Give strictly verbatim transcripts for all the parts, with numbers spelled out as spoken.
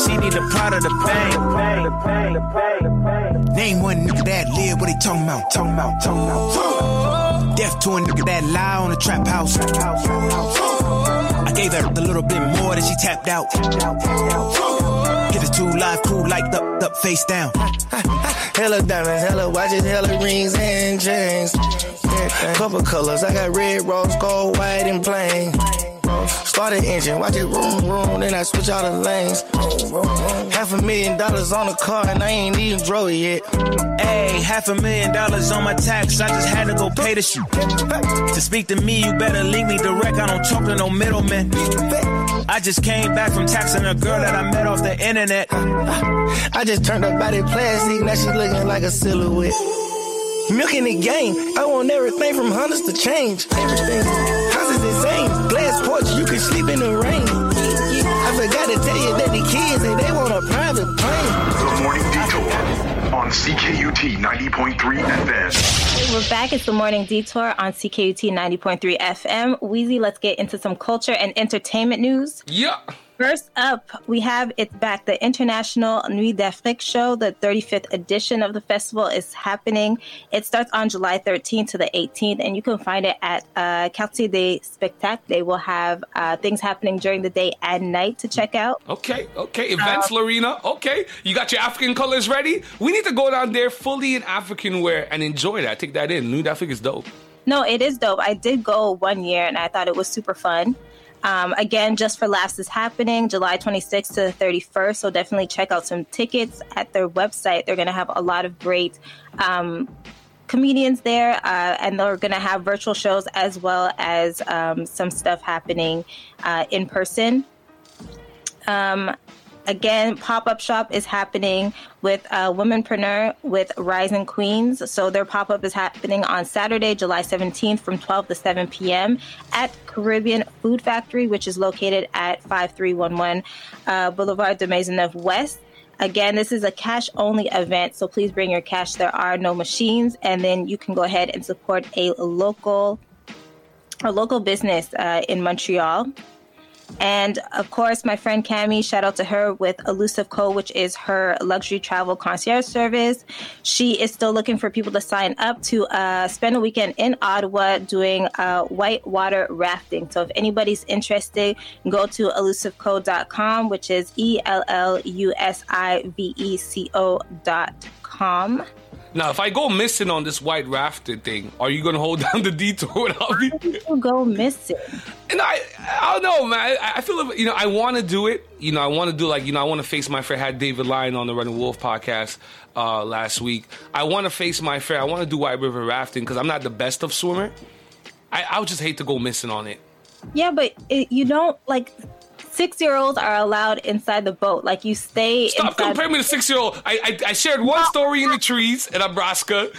she need a part of the bang. Name one nigga that live, what they talking about, talking about, talking about. Death to a nigga that lie on a trap house. I gave her a little bit more than she tapped out. Get it too live, cool like up, up, face down. Hella diamonds, hella watches, hella rings and chains. Couple colors, I got red, rose, gold, white, and plain. Start the engine, watch it room, room, then I switch all the lanes. Half a million dollars on the car and I ain't even drove it yet. Hey, half a million dollars on my tax, I just had to go pay the shit. To speak to me, you better link me direct, I don't talk to no middleman. I just came back from taxing a girl that I met off the internet. I just turned her body plastic, now she looking like a silhouette. Milking the game, I want everything from Hondas to change. Everything, houses insane, glass porch, you can sleep in the rain. I forgot to tell you that the kids, they, they want a private plane. The Morning Detour on C K U T ninety point three F M. Hey, we're back. It's the Morning Detour on C K U T ninety point three F M. Weezy, let's get into some culture and entertainment news. Yeah. First up, we have It's Back, the International Nuit d'Afrique show. The thirty-fifth edition of the festival is happening. It starts on July thirteenth to the eighteenth, and you can find it at uh, Quartier des Spectacles. They will have uh, things happening during the day and night to check out. Okay, okay. Events, Uh, Lorena. Okay. You got your African colors ready? We need to go down there fully in African wear and enjoy that. Take that in. Nuit d'Afrique is dope. No, it is dope. I did go one year, and I thought it was super fun. Um, again, Just for Laughs is happening July twenty-sixth to the thirty-first, so definitely check out some tickets at their website. They're going to have a lot of great um, comedians there, uh, and they're going to have virtual shows as well as um, some stuff happening uh, in person. Um, Again, Pop-Up Shop is happening with uh, Womenpreneur with Rising Queens. So their pop-up is happening on Saturday, July seventeenth from twelve to seven p.m. at Caribbean Food Factory, which is located at five three one one uh, Boulevard de Maisonneuve West. Again, this is a cash-only event, so please bring your cash. There are no machines, and then you can go ahead and support a local, a local business uh, in Montreal. And of course, my friend Cami, shout out to her with Elusive Co, which is her luxury travel concierge service. She is still looking for people to sign up to uh, spend a weekend in Ottawa doing uh, whitewater rafting. So if anybody's interested, go to elusive co dot com, which is E L L U S I V E C O dot com. Now, if I go missing on this white rafted thing, are you going to hold down the detour without me? You go missing. And I, I don't know, man. I, I feel like, you know, I want to do it. You know, I want to do like, you know, I want to face my fear. I had David Lyon on the Running Wolf podcast uh, last week. I want to face my fear. I want to do white river rafting because I'm not the best of swimmer. I, I would just hate to go missing on it. Yeah, but it, you don't like. Six-year-olds are allowed inside the boat. Like, you stay Stop inside. comparing me to six-year-old. I, I I shared one story in the trees in Nebraska.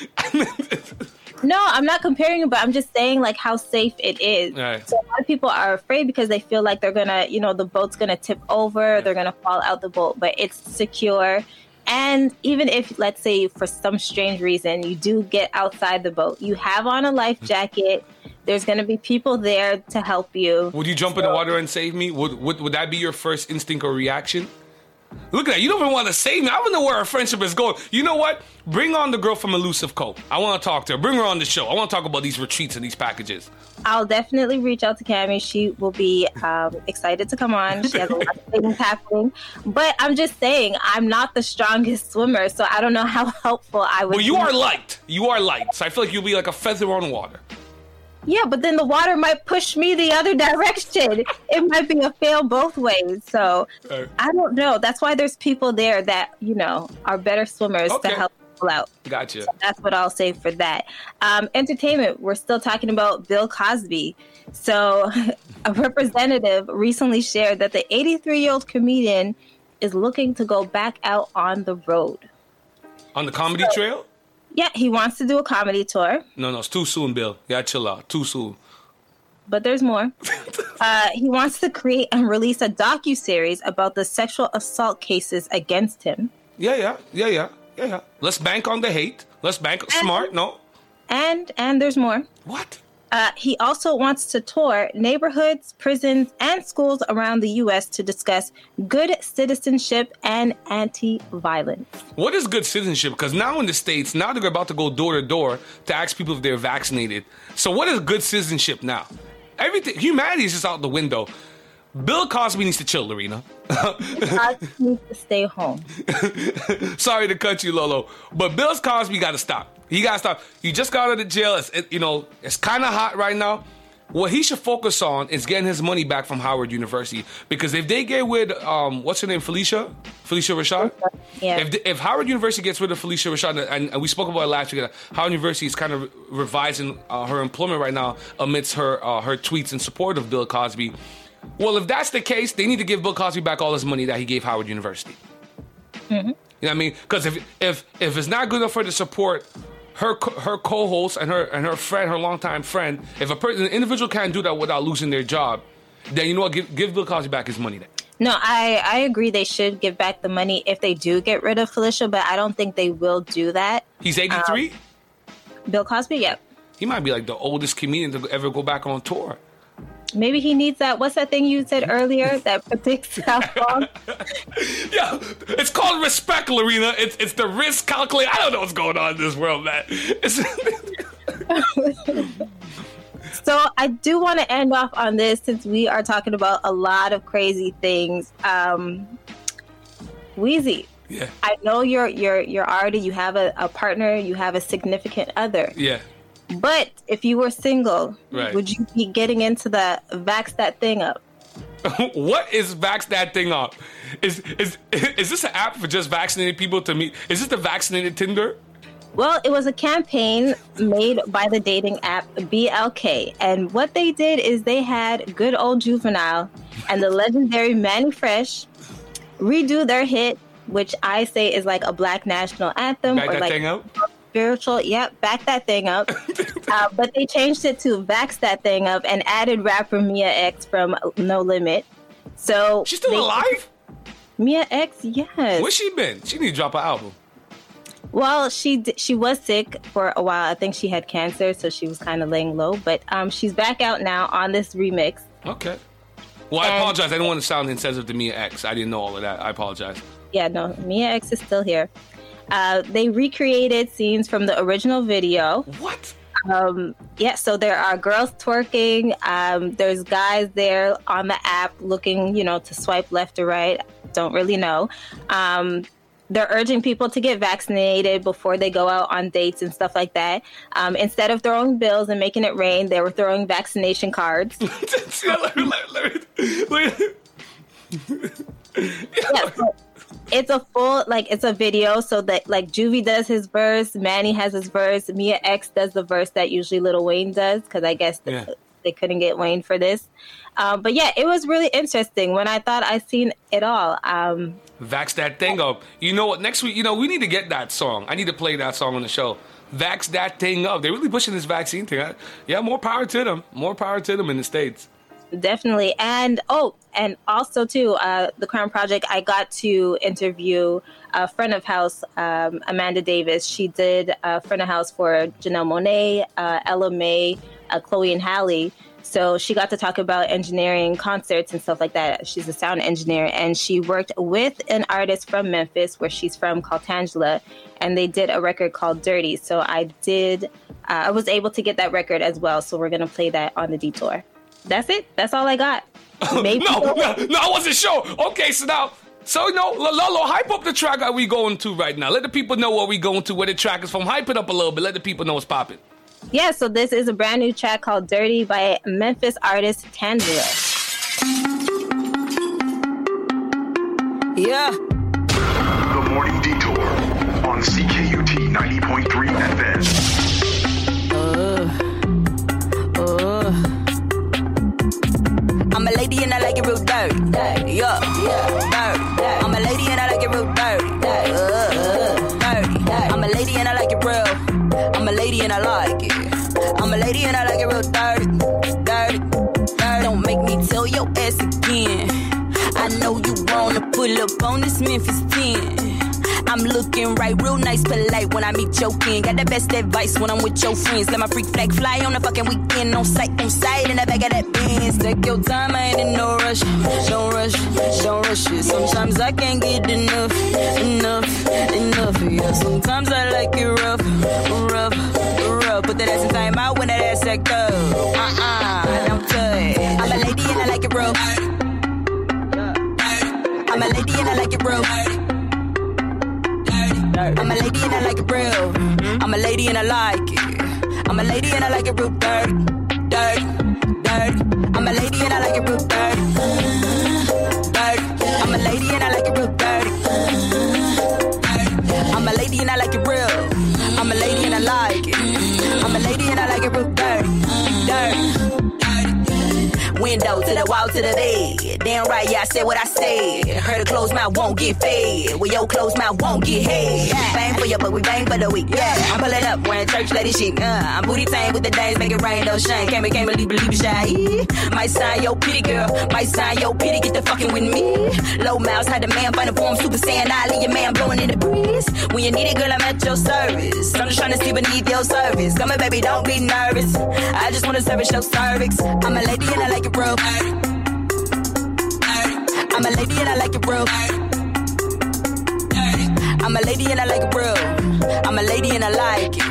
No, I'm not comparing it, but I'm just saying, like, how safe it is. Right. So a lot of people are afraid because they feel like they're going to, you know, the boat's going to tip over. They're going to fall out the boat. But it's secure. And even if, let's say, for some strange reason, you do get outside the boat, you have on a life jacket. There's going to be people there to help you. Would you jump so, in the water and save me? Would, would would that be your first instinct or reaction? Look at that. You don't even want to save me. I don't know where our friendship is going. You know what? Bring on the girl from Elusive Co. I want to talk to her. Bring her on the show. I want to talk about these retreats and these packages. I'll definitely reach out to Cami. She will be um, excited to come on. She has a lot of things happening. But I'm just saying, I'm not the strongest swimmer, so I don't know how helpful I would be. Well, you are light. You are light. So I feel like you'll be like a feather on water. Yeah, but then the water might push me the other direction. It might be a fail both ways. So uh, I don't know. That's why there's people there that, you know, are better swimmers okay. to help people out. Gotcha. So that's what I'll say for that. Um, entertainment. We're still talking about Bill Cosby. So a representative recently shared that the eighty-three-year-old comedian is looking to go back out on the road. On the comedy so, trail? Yeah, he wants to do a comedy tour. No, no, it's too soon, Bill. Yeah, chill out. Too soon. But there's more. uh, he wants to create and release a docuseries about the sexual assault cases against him. Yeah, yeah, yeah, yeah, yeah, yeah. Let's bank on the hate. Let's bank. And, smart, no? And and there's more. What? Uh, he also wants to tour neighborhoods, prisons, and schools around the U S to discuss good citizenship and anti-violence. What is good citizenship? Because now in the States, now they're about to go door to door to ask people if they're vaccinated. So what is good citizenship now? Everything, humanity is just out the window. Bill Cosby needs to chill, Lorena. Cosby needs to stay home. Sorry to cut you, Lolo, but Bill Cosby got to stop. He got to stop. He just got out of jail. It's, it, you know, it's kind of hot right now. What he should focus on is getting his money back from Howard University. Because if they get rid, um, what's her name, Felicia? Felicia Rashad? Yeah. If, the, if Howard University gets rid of Felicia Rashad, and, and we spoke about it last week, Howard University is kind of revising uh, her employment right now amidst her uh, her tweets in support of Bill Cosby. Well, if that's the case, they need to give Bill Cosby back all his money that he gave Howard University. Mm-hmm. You know what I mean? Because if if if it's not good enough for her to support her her co-host and her and her friend, her longtime friend, if a person, an individual can't do that without losing their job, then you know what? Give, give Bill Cosby back his money then. No, I, I agree they should give back the money if they do get rid of Felicia, but I don't think they will do that. He's eighty-three? Um, Bill Cosby, yep. He might be like the oldest comedian to ever go back on tour. Maybe he needs that. What's that thing you said earlier that predicts how long? Yeah, it's called respect, Lorena. It's it's the risk calculator. I don't know what's going on in this world, man. So I do want to end off on this since we are talking about a lot of crazy things. Um, Weezy, yeah, I know you're you're you're already you have a, a partner, you have a significant other. Yeah. But if you were single, right, would you be getting into the vax that thing up? What is vax that thing up? Is is is this an app for just vaccinated people to meet? Is this the vaccinated Tinder? Well, it was a campaign made by the dating app B L K. And what they did is they had good old Juvenile and the legendary Manny Fresh redo their hit, which I say is like a black national anthem. Back or that like thing up? Spiritual, yep, back that thing up. uh, but they changed it to Vax That Thing Up and added rapper Mia X from No Limit. So she's still they, alive? Mia X, yes. Where's she been? She need to drop an album. Well, she she was sick for a while. I think she had cancer, so she was kind of laying low. But um, she's back out now on this remix. Okay. Well, I and, apologize. I didn't want to sound insensitive to Mia X. I didn't know all of that. I apologize. Yeah, no, Mia X is still here. Uh, they recreated scenes from the original video. What? Um, yeah, so there are girls twerking. Um, there's guys there on the app looking, you know, to swipe left or right. Don't really know. Um, they're urging people to get vaccinated before they go out on dates and stuff like that. Um, instead of throwing bills and making it rain, they were throwing vaccination cards. yeah, so it's a full, like, it's a video. So that, like, Juvie does his verse, Manny has his verse, Mia X does the verse that usually Lil Wayne does, because I guess yeah. the, they couldn't get Wayne for this. Um, but yeah, it was really interesting when I thought I'd seen it all. Um, Vax that thing up. You know what? Next week, you know, we need to get that song. I need to play that song on the show. Vax that thing up. They're really pushing this vaccine thing. I, yeah, more power to them. More power to them in the States. Definitely. And, oh, and also, too, uh, the Crown Project, I got to interview a friend of house, um, Amanda Davis. She did a friend of house for Janelle Monáe, uh, Ella May, uh, Chloe and Halle. So she got to talk about engineering concerts and stuff like that. She's a sound engineer, and she worked with an artist from Memphis, where she's from, called Tangela, and they did a record called Dirty. So I did, uh, I was able to get that record as well. So we're going to play that on the Detour. That's it. That's all I got. Maybe no, no, no, I wasn't sure. Okay, so now, so no, Lolo, hype up the track that we going to right now. Let the people know what we going to, where the track is from. Hype it up a little bit. Let the people know what's popping. Yeah, so this is a brand new track called Dirty by Memphis artist Tangela. Yeah. The Morning Detour on C K U T ninety point three F M. Uh, uh. I'm a lady and I like it real dirty. Dirty. Yeah, yeah, dirty. I'm a lady and I like it real dirty. Dirty. Uh, dirty. I'm a lady and I like it real. I'm a lady and I like it. I'm a lady and I like it real dirty. Dirty. Dirty. Don't make me tell your ass again. I know you wanna pull up on this Memphis ten. I I'm looking right, real nice, polite when I meet your king. Got the best advice when I'm with your friends. Let my freak flag fly on the fucking weekend. On sight, on sight, in the back of that Benz. Take your time, I ain't in no rush. Don't rush, don't rush it. Sometimes I can't get enough, enough, enough. Yeah, sometimes I like it rough, rough, rough. Put that ass in time out when that ass act up. Uh-uh, don't touch. I'm a lady and I like it rough. I'm a lady and I like it real. I'm a lady and I like it real. I'm a lady and I like it. I'm a lady and I like it real dirty, dirty, dirty. I'm a lady and I like it real dirty, dirty. I'm a lady and I like it real dirty. I'm a lady and I like it real. I'm a lady and I like it. I'm a lady and I like it real dirty, dirty. Window to the wall to the bed. Damn right, yeah, I said what I said. Heard a closed mouth won't get fed. Well, your closed mouth won't get head. Yeah. Bang for you, but we bang for the week. Yeah, I'm pulling up wearing church lady shit. Uh, I'm booty tang with the days, make it rain, no shine. Can't be, can't believe, believe it, shy. Might sign your pity, girl. Might sign your pity, get the fucking with me. Low mouse, had the man find a form, super saiyan. I leave your man blowing in the breeze. When you need it, girl, I'm at your service. I'm just trying to see beneath your service. Come on, baby, don't be nervous. I just want to service your cervix. I'm a lady and I like it real. I'm a lady and I like it real. I'm a lady and I like it real. I'm a lady and I like it.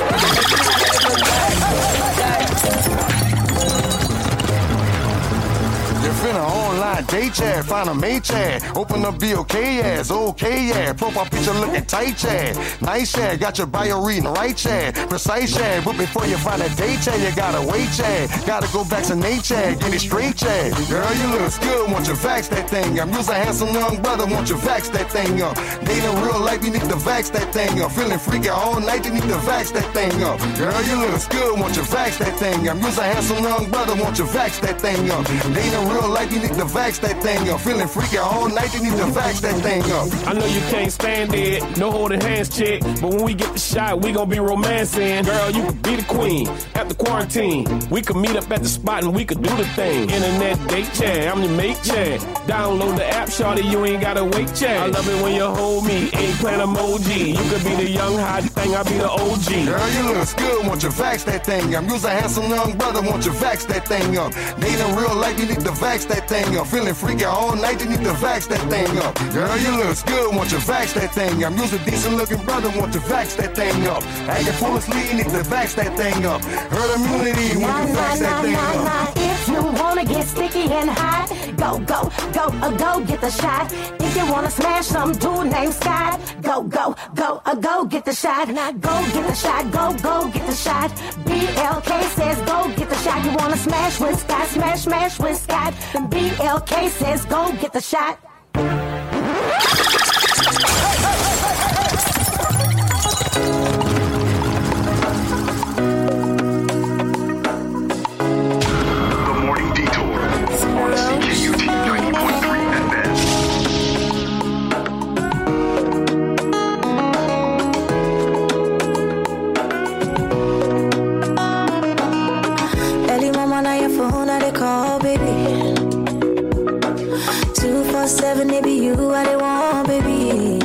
You're finna online date chat, find a mate chat, open up B O K ass, okay yeah, profile picture looking tight chat, nice chat, got your bio reading right chat, precise chat, but before you find a date chat, you gotta wait chat, gotta go back to Nate chat, get it straight chat, girl you look good, want you vax that thing up, you's a handsome young brother, want you vax that thing up, dating real life, you need to vax that thing up, feeling freaky all night, you need to vax that thing up, girl you look good, want you vax that thing up, you's a handsome young brother, want you vax that thing up, dating real life, you need to vax that thing up. Feeling freaky all night, you need to vax that thing up. I know you can't stand it, no holding hands, chick. But when we get the shot, we gon' be romancing. Girl, you could be the queen after quarantine. We could meet up at the spot and we could do the thing. Internet date chat, I'm your mate chat. Download the app, shorty, you ain't gotta wait chat. I love it when you hold me, eggplant emoji. You could be the young hot thing, I'll be the O G. Girl, you look good, want you vax that thing up. You's a handsome young brother, want you vax that thing up. Dating real life, you need to vax that thing up. Feeling freaky all night, you need to vax that thing up. Girl, you look good, want you vax that thing up. You's a decent looking brother, want you vax that thing up. Acting foolishly, you need to vax that thing up. Herd immunity, want you vax that thing up. If you wanna get sticky and hot, go, go, go, uh, go get the shot. If you wanna smash some dude named Scott, go, go, go, uh, go get the shot. Now go get the shot, go, go get the shot. B L K says go get the shot. You wanna smash with Scott, smash, smash with Scott. Then B L K says go get the shot. The Morning Detour on C K U T ninety point three F M. Early mama on your phone, I they call, baby. two four seven, they be you, I they want, baby.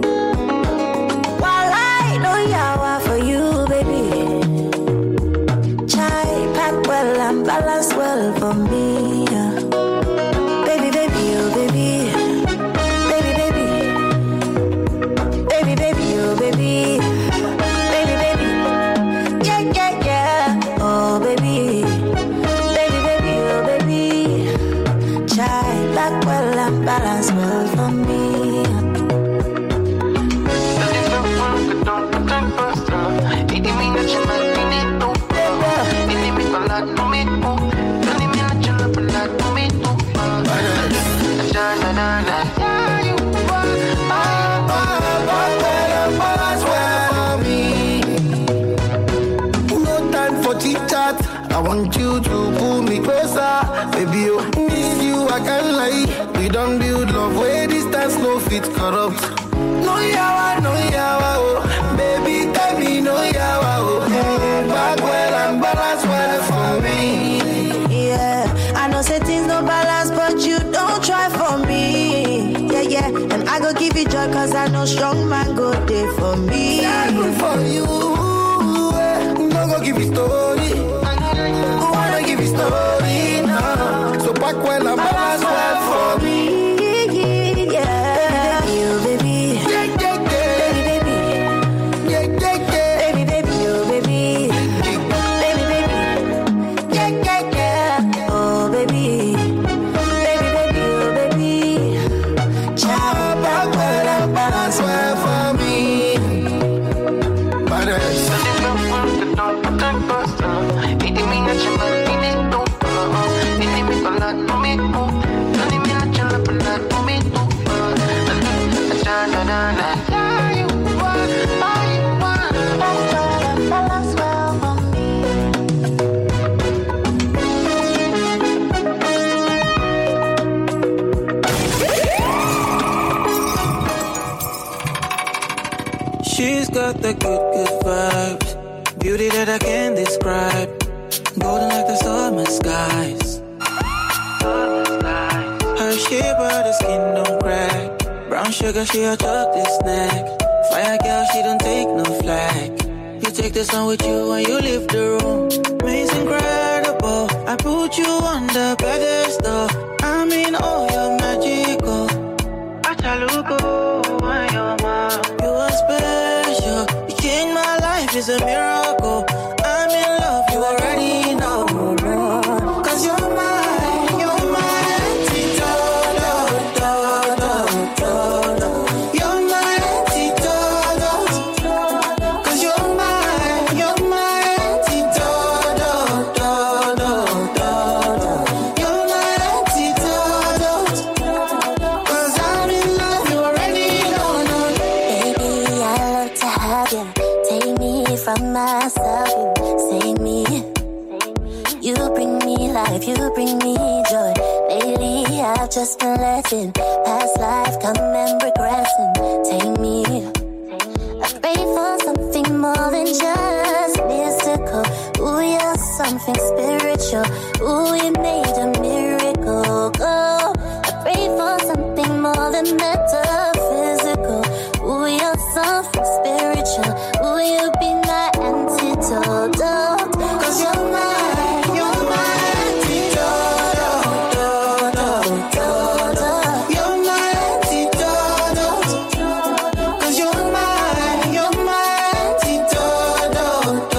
While I know yawa for you, baby. Chai pack well and balance well for me. Yeah. Baby, baby, oh baby. Baby, baby. Baby, baby, oh baby. Baby, baby. Yeah, yeah, yeah. Oh baby. Baby, baby, oh baby. Chai pack well and balance well for me. I want you to pull me closer, baby. You miss you, I can't lie. We don't build love where distance no fit corrupt. No yawa, no yawa, oh, baby, tell me no yawa, oh. Mm, back well and balance well for me. Yeah, I know say things don't balance, but you don't try for me. Yeah, yeah, and I go give you joy, cause I know strong man go there for me. Yeah, good for you. No go give you story. Who wanna give you story now? So back when I'm balance well for me. Yeah, you baby. Yeah, yeah, yeah. Baby, baby. Yeah, yeah, yeah. Baby, baby, you baby. Baby, baby. Yeah, yeah, yeah. Oh, baby. Baby, baby, oh, baby. Oh, back when I'm balance well for me. Balance. She's got the good, good vibes. Beauty that I can't describe. Golden like the summer skies. Her shape, but the skin don't crack. Brown sugar, she a chocolate snack. Fire girl, she don't take no flag. You take the sun with you when you leave the room. It's incredible. I put you on the pedestal. I mean, oh, you're magical. Ataluko, when you're mine. You are special. You changed my life, it's a miracle. I'm in love, you already know. Cause you're mine, you're my antidote. You're my antidote. Cause you're mine, you're my antidote. You're my antidote. Cause I'm in love, you already know. Baby, I love to have you. Take me from myself, you save me. You bring me life, you bring me joy. Lately, I've just been letting past life come and regressing. Take me. I pray for something more than just mystical. Ooh, you're something spiritual. Ooh, you made a miracle. Go. I pray for something more than metaphysical. Ooh, you're something spiritual. Ooh, you be my antidote. Cause you're mine, you're my antidote. You're my antidote. Cause you're mine, you're my antidote.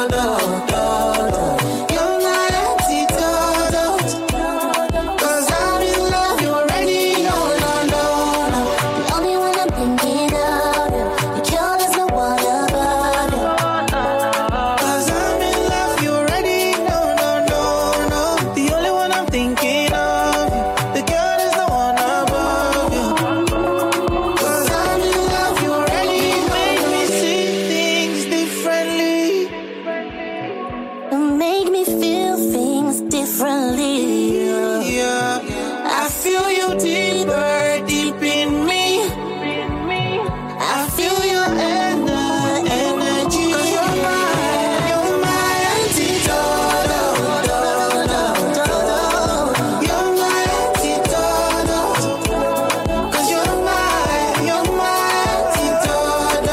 You're my antidote. Cause I'm in love, you already know, no, no, no. The only one I'm thinking of, you. The cure is the one above you. Cause I'm in love, you already know, no, no, no. The only one I'm thinking of, you. The girl is the one above you. Cause I'm in love, you already make me see things differently. You make me feel things differently. Yeah, I feel you deeper, deep in me. I feel your ener- energy. Cause you're mine, you're my antidote. You're my antidote. Cause you're mine, you're my antidote.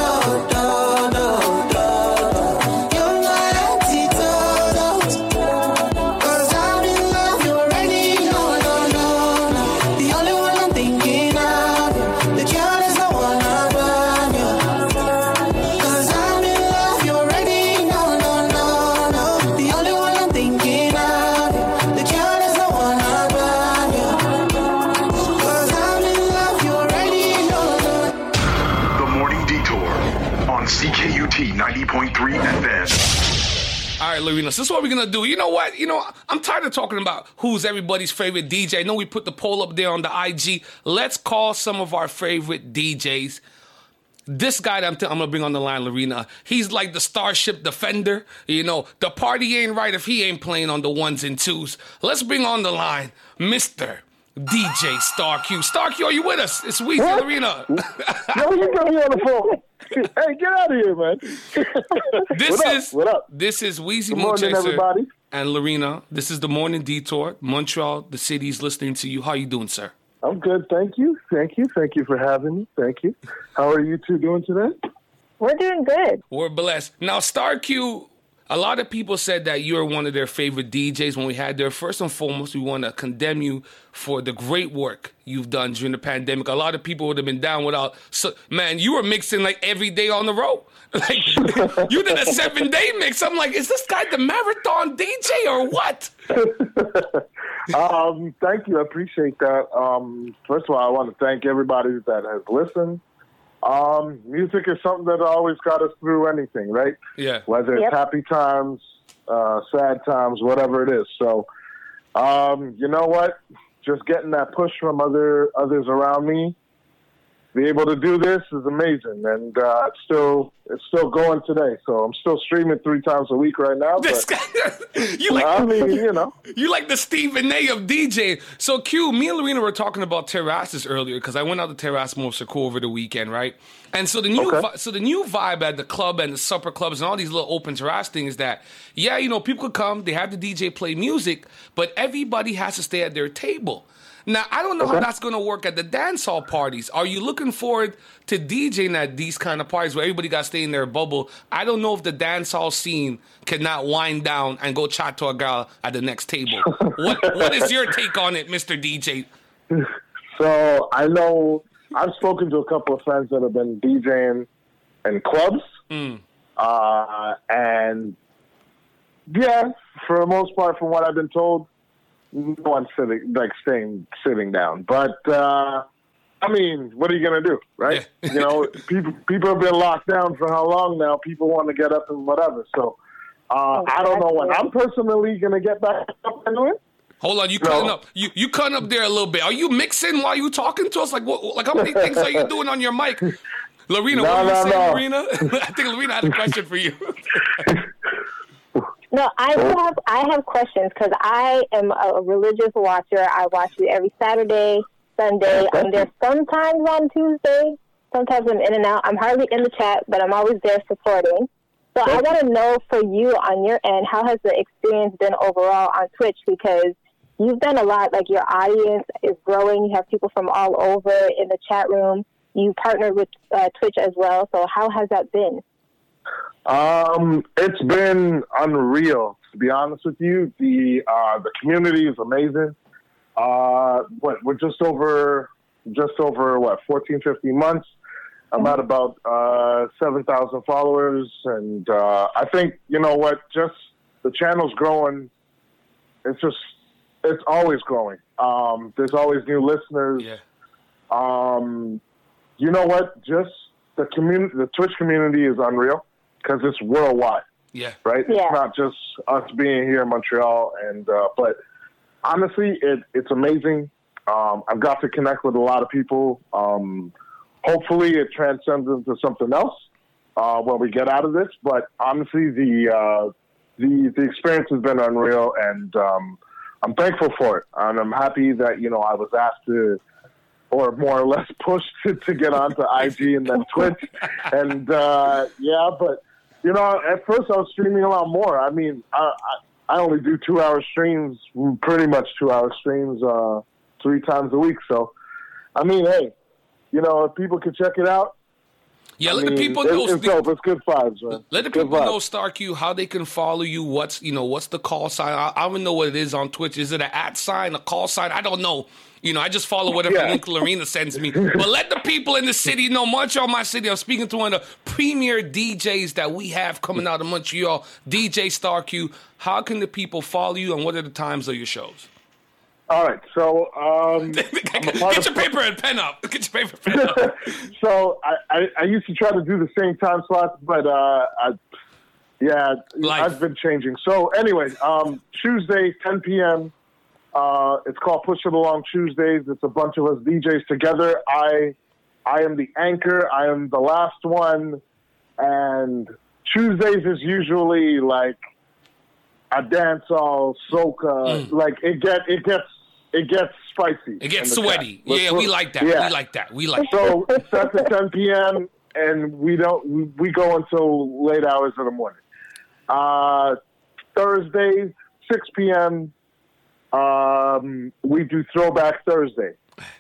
You're my antidote. Cause I'm in love, you already know, no, no, no. The only one I'm thinking of, you. The girl is the one above you. Cause I'm in love, you already know, no, no, no. The only one I'm thinking of, you. The girl is the one above you. Cause I'm in love, you already know, no. The Morning Detour on C K U T ninety point three F M. All right, Lorena, so this is what we're going to do. You know what? You know, I'm tired of talking about who's everybody's favorite D J. I know we put the poll up there on the I G. Let's call some of our favorite D Js. This guy that I'm, t- I'm going to bring on the line, Lorena, he's like the Starship Defender. You know, the party ain't right if he ain't playing on the ones and twos. Let's bring on the line Mister D J Star Q. Star Q, are you with us? It's Weezy What? Lorena. No, you got me on the phone. Hey, get out of here, man. This what is up? What up? This is Weezy Good morning, Moonchaser everybody. and Lorena. This is the Morning Detour. Montreal, the city's listening to you. How you doing, sir? I'm good, thank you. Thank you. Thank you for having me. Thank you. How are you two doing today? We're doing good. We're blessed. Now, Star Q, a lot of people said that you're one of their favorite D Js when we had there. First and foremost, we want to condemn you for the great work you've done during the pandemic. A lot of people would have been down without... So, man, you were mixing like every day on the road. Like, you did a seven-day mix. I'm like, is this guy the marathon D J or what? um, thank you. I appreciate that. Um, first of all, I want to thank everybody that has listened. Um, music is something that always got us through anything, right? Yeah. Whether it's Yep. happy times, uh, sad times, whatever it is. So, um, you know what? Just getting that push from other others around me, be able to do this is amazing, and uh, it's still it's still going today. So I'm still streaming three times a week right now. This But guy, you like, I mean, you know, you like the Stephen A of DJing. So, Q, me and Lorena were talking about terraces earlier because I went out to Terrace Mosaku over the weekend, right? And so the new, Okay. vi- so the new vibe at the club and the supper clubs and all these little open terrace things is that, yeah, you know, people could come, they have the D J play music, but everybody has to stay at their table. Now, I don't know how Okay. that's going to work at the dance hall parties. Are you looking forward to DJing at these kind of parties where everybody got to stay in their bubble? I don't know if the dance hall scene cannot wind down and go chat to a girl at the next table. What What is your take on it, Mister D J? so I know I've spoken to a couple of friends that have been DJing in clubs, Mm. uh, and yeah, for the most part, from what I've been told, no one's sitting like staying sitting down. But uh, I mean, what are you gonna do, right? Yeah. You know, people people have been locked down for how long now? People want to get up and whatever. So uh, I don't know when I'm personally gonna get back up into it. Hold on, you No. cutting up. You you cutting up there a little bit. Are you mixing while you talking to us? Like what? Like how many things are you doing on your mic? Lorena, No, what were you no, saying, no. Lorena? I think Lorena had a question for you. No, I do have I have questions because I am a religious watcher. I watch you every Saturday, Sunday. I'm there sometimes on Tuesday. Sometimes I'm in and out. I'm hardly in the chat, but I'm always there supporting. So I want to know for you on your end, how has the experience been overall on Twitch? Because you've done a lot. Like your audience is growing. You have people from all over in the chat room. You partnered with uh, Twitch as well. So how has that been? Um, it's been unreal, to be honest with you. The uh, the community is amazing. Uh, what we're just over just over what fourteen, fifteen months. I'm at about uh, seven thousand followers, and uh, I think you know what, just the channel's growing. It's just it's always growing. Um, there's always new listeners. Yeah. Um, you know what? Just the community, the Twitch community is unreal because it's worldwide. Yeah. Right? Yeah. It's not just us being here in Montreal. And uh, but honestly, it, it's amazing. Um, I've got to connect with a lot of people. Um, hopefully, it transcends into something else uh, when we get out of this. But honestly, the uh, the the experience has been unreal, and um, I'm thankful for it. And I'm happy that you know I was asked to, or more or less pushed to, to get onto I G and then Twitch. And uh, yeah, but you know, at first I was streaming a lot more. I mean, I, I, I only do two hour streams, pretty much two hour streams, uh, three times a week. So, I mean, hey, you know, if people can check it out. Yeah, I let mean, the people it- know. It's dope. It's good vibes, man. Let the Good people vibes. know, StarQ, how they can follow you. What's you know, what's the call sign? I, I don't know what it is on Twitch. Is it an at sign, a call sign? I don't know. You know, I just follow whatever Yeah. link Lorena sends me. But let the people in the city know, Montreal, my city. I'm speaking to one of the premier D Js that we have coming out of Montreal, D J StarQ. How can the people follow you, and what are the times of your shows? All right, so um, I'm a part Get of- your paper and pen up. Get your paper and pen up. so I, I, I used to try to do the same time slots, but uh, I, yeah, Life. I've been changing. So anyway, um, Tuesday, ten p.m. Uh, it's called Push It Along Tuesdays. It's a bunch of us D Js together. I I am the anchor. I am the last one, and Tuesdays is usually like a dancehall, soca. Mm. Like it get it gets it gets spicy. It gets in the sweaty. chat. Let's Yeah, put- we like that. yeah. We like that. We like that. So it starts at ten p.m. and we don't we, we go until late hours of the morning. Uh, Thursdays, six p.m. Um, we do Throwback Thursday.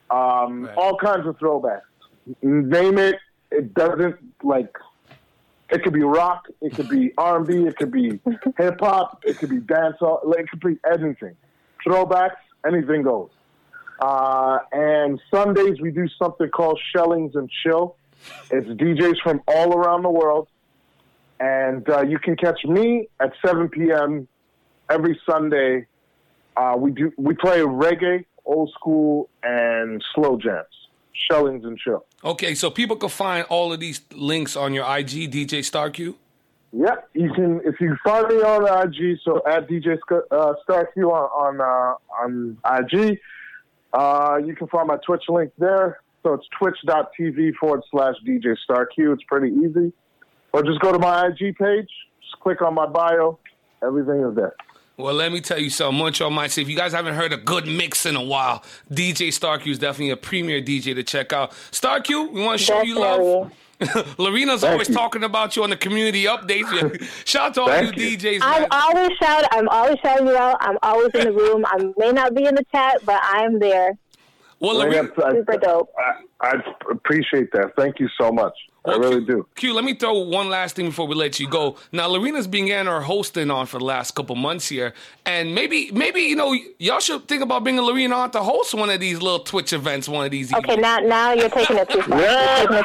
Um, right. All kinds of throwbacks. Name it. It doesn't, like, it could be rock, it could be R and B, it could be hip-hop, it could be dancehall, like, it could be anything. Throwbacks, anything goes. Uh, and Sundays, we do something called Shellings and Chill. It's D Js from all around the world. And uh, you can catch me at seven p.m. every Sunday. Uh, we do we play reggae, old school, and slow jams. Shellings and Chill. Okay, so people can find all of these links on your I G, D J Star Q? Yep. You can, if you find me on I G, so at D J uh, Star Q on, on, uh, on I G, uh, you can find my Twitch link there. So it's twitch.tv forward slash DJ Star Q. It's pretty easy. Or just go to my I G page, just click on my bio. Everything is there. Well, let me tell you something. Montreal might say, if you guys haven't heard a good mix in a while, D J Star Q is definitely a premier D J to check out. Star Q, we want to show definitely. you love. Lorena's Thank always you. talking about you on the community updates. Shout out to all Thank you, you D Js. I'm man. always shout. I'm always shouting you out. I'm always in the room. I may not be in the chat, but I am there. Well, Lorena, super dope. I, I appreciate that. Thank you so much. Well, I really Q, do. Q, let me throw one last thing before we let you go. Now, Lorena's began her hosting on for the last couple months here, and maybe, maybe you know, y'all should think about bringing Lorena on to host one of these little Twitch events, one of these. Okay, now, now you're taking it too far. You're taking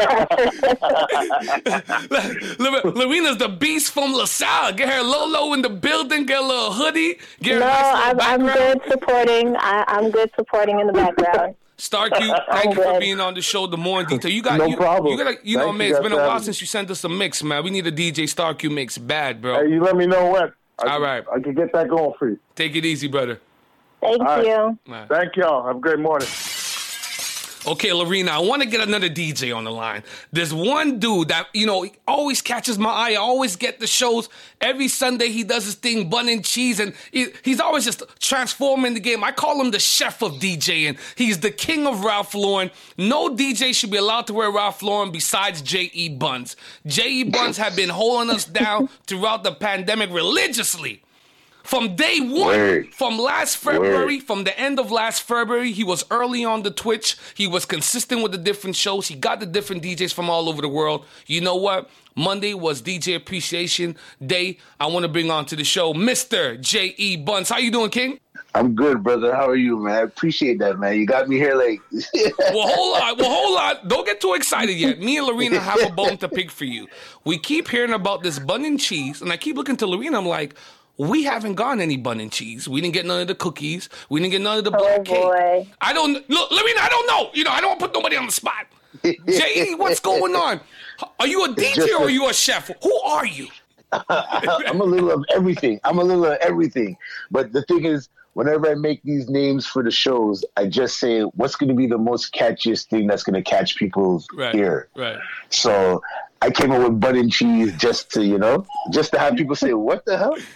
it too far. Lorena's the beast from LaSalle. Get her Lolo in the building. Get a little hoodie. Get her no, a nice I'm, I'm good supporting. I, I'm good supporting in the background. Star Q, thank you for being on the show. The more in detail, you got no you, problem. You got, you know, Thank man. You it's been a while me. since you sent us a mix, man. We need a D J Star Q mix, bad, bro. Hey, you let me know when. I All can, right, I can get that going for you. Take it easy, brother. Thank All you. Right. Thank y'all. Have a great morning. Okay, Lorena, I want to get another D J on the line. There's one dude that, you know, always catches my eye. I always get the shows. Every Sunday he does his thing, bun and cheese, and he, he's always just transforming the game. I call him the chef of DJing. He's the king of Ralph Lauren. No D J should be allowed to wear Ralph Lauren besides J E. Buns. J E. Buns have been holding us down throughout the pandemic religiously. From day one, Word. from last February, Word. from the end of last February, he was early on the Twitch. He was consistent with the different shows. He got the different D Js from all over the world. You know what? Monday was D J Appreciation Day. I want to bring on to the show Mister J E. Buns. How you doing, King? I'm good, brother. How are you, man? I appreciate that, man. You got me here like... well, hold on. Well, hold on. Don't get too excited yet. Me and Lorena have a bone to pick for you. We keep hearing about this bun and cheese, and I keep looking to Lorena. I'm like... We haven't gotten any bun and cheese. We didn't get none of the cookies. We didn't get none of the black oh, cake. Boy. I don't look, Lorena. I don't know. You know, I don't want to put nobody on the spot. J E, what's going on? Are you a D J or are you a chef? Who are you? I'm a little of everything. I'm a little of everything. But the thing is, whenever I make these names for the shows, I just say, what's going to be the most catchiest thing that's going to catch people's right, ear? Right. So I came up with bun and cheese just to, you know, just to have people say, what the hell?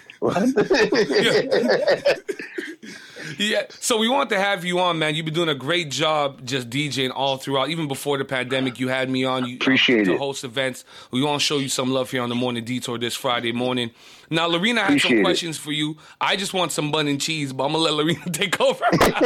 yeah. yeah, so we want to have you on, man. You've been doing a great job just DJing all throughout. Even before the pandemic, you had me on. You appreciate to it. host events. We want to show you some love here on the Morning Detour this Friday morning. Now, Lorena had appreciate some questions it. for you. I just want some bun and cheese, but I'm gonna let Lorena take over.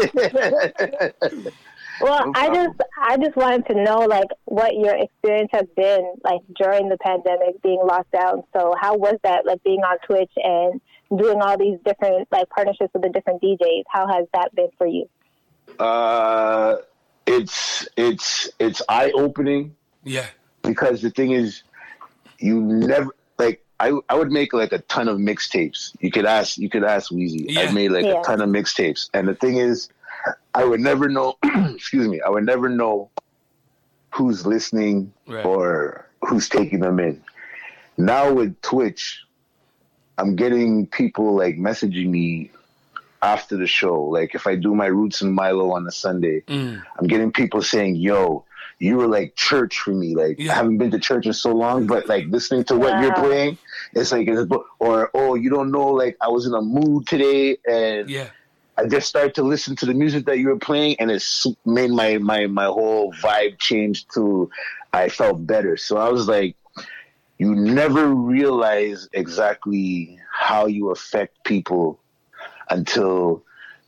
Well, no I just I just wanted to know, like, what your experience has been, like, during the pandemic, being locked down. So how was that, like, being on Twitch and doing all these different, like, partnerships with the different D Js? How has that been for you? Uh, it's it's it's eye-opening. Yeah. Because the thing is, you never, like, I I would make, like, a ton of mixtapes. You could ask you could ask Weezy. Yeah. I made, like, yeah. a ton of mixtapes. And the thing is, I would never know, excuse me, I would never know who's listening right. or who's taking them in. Now with Twitch, I'm getting people like messaging me after the show. Like if I do my Roots and Milo on a Sunday, mm. I'm getting people saying, yo, you were like church for me. Like yeah. I haven't been to church in so long, but like listening to what wow. you're playing, it's like, it's, or, oh, you don't know, like I was in a mood today and yeah. I just started to listen to the music that you were playing, and it made my, my, my whole vibe change to I felt better. So I was like, you never realize exactly how you affect people until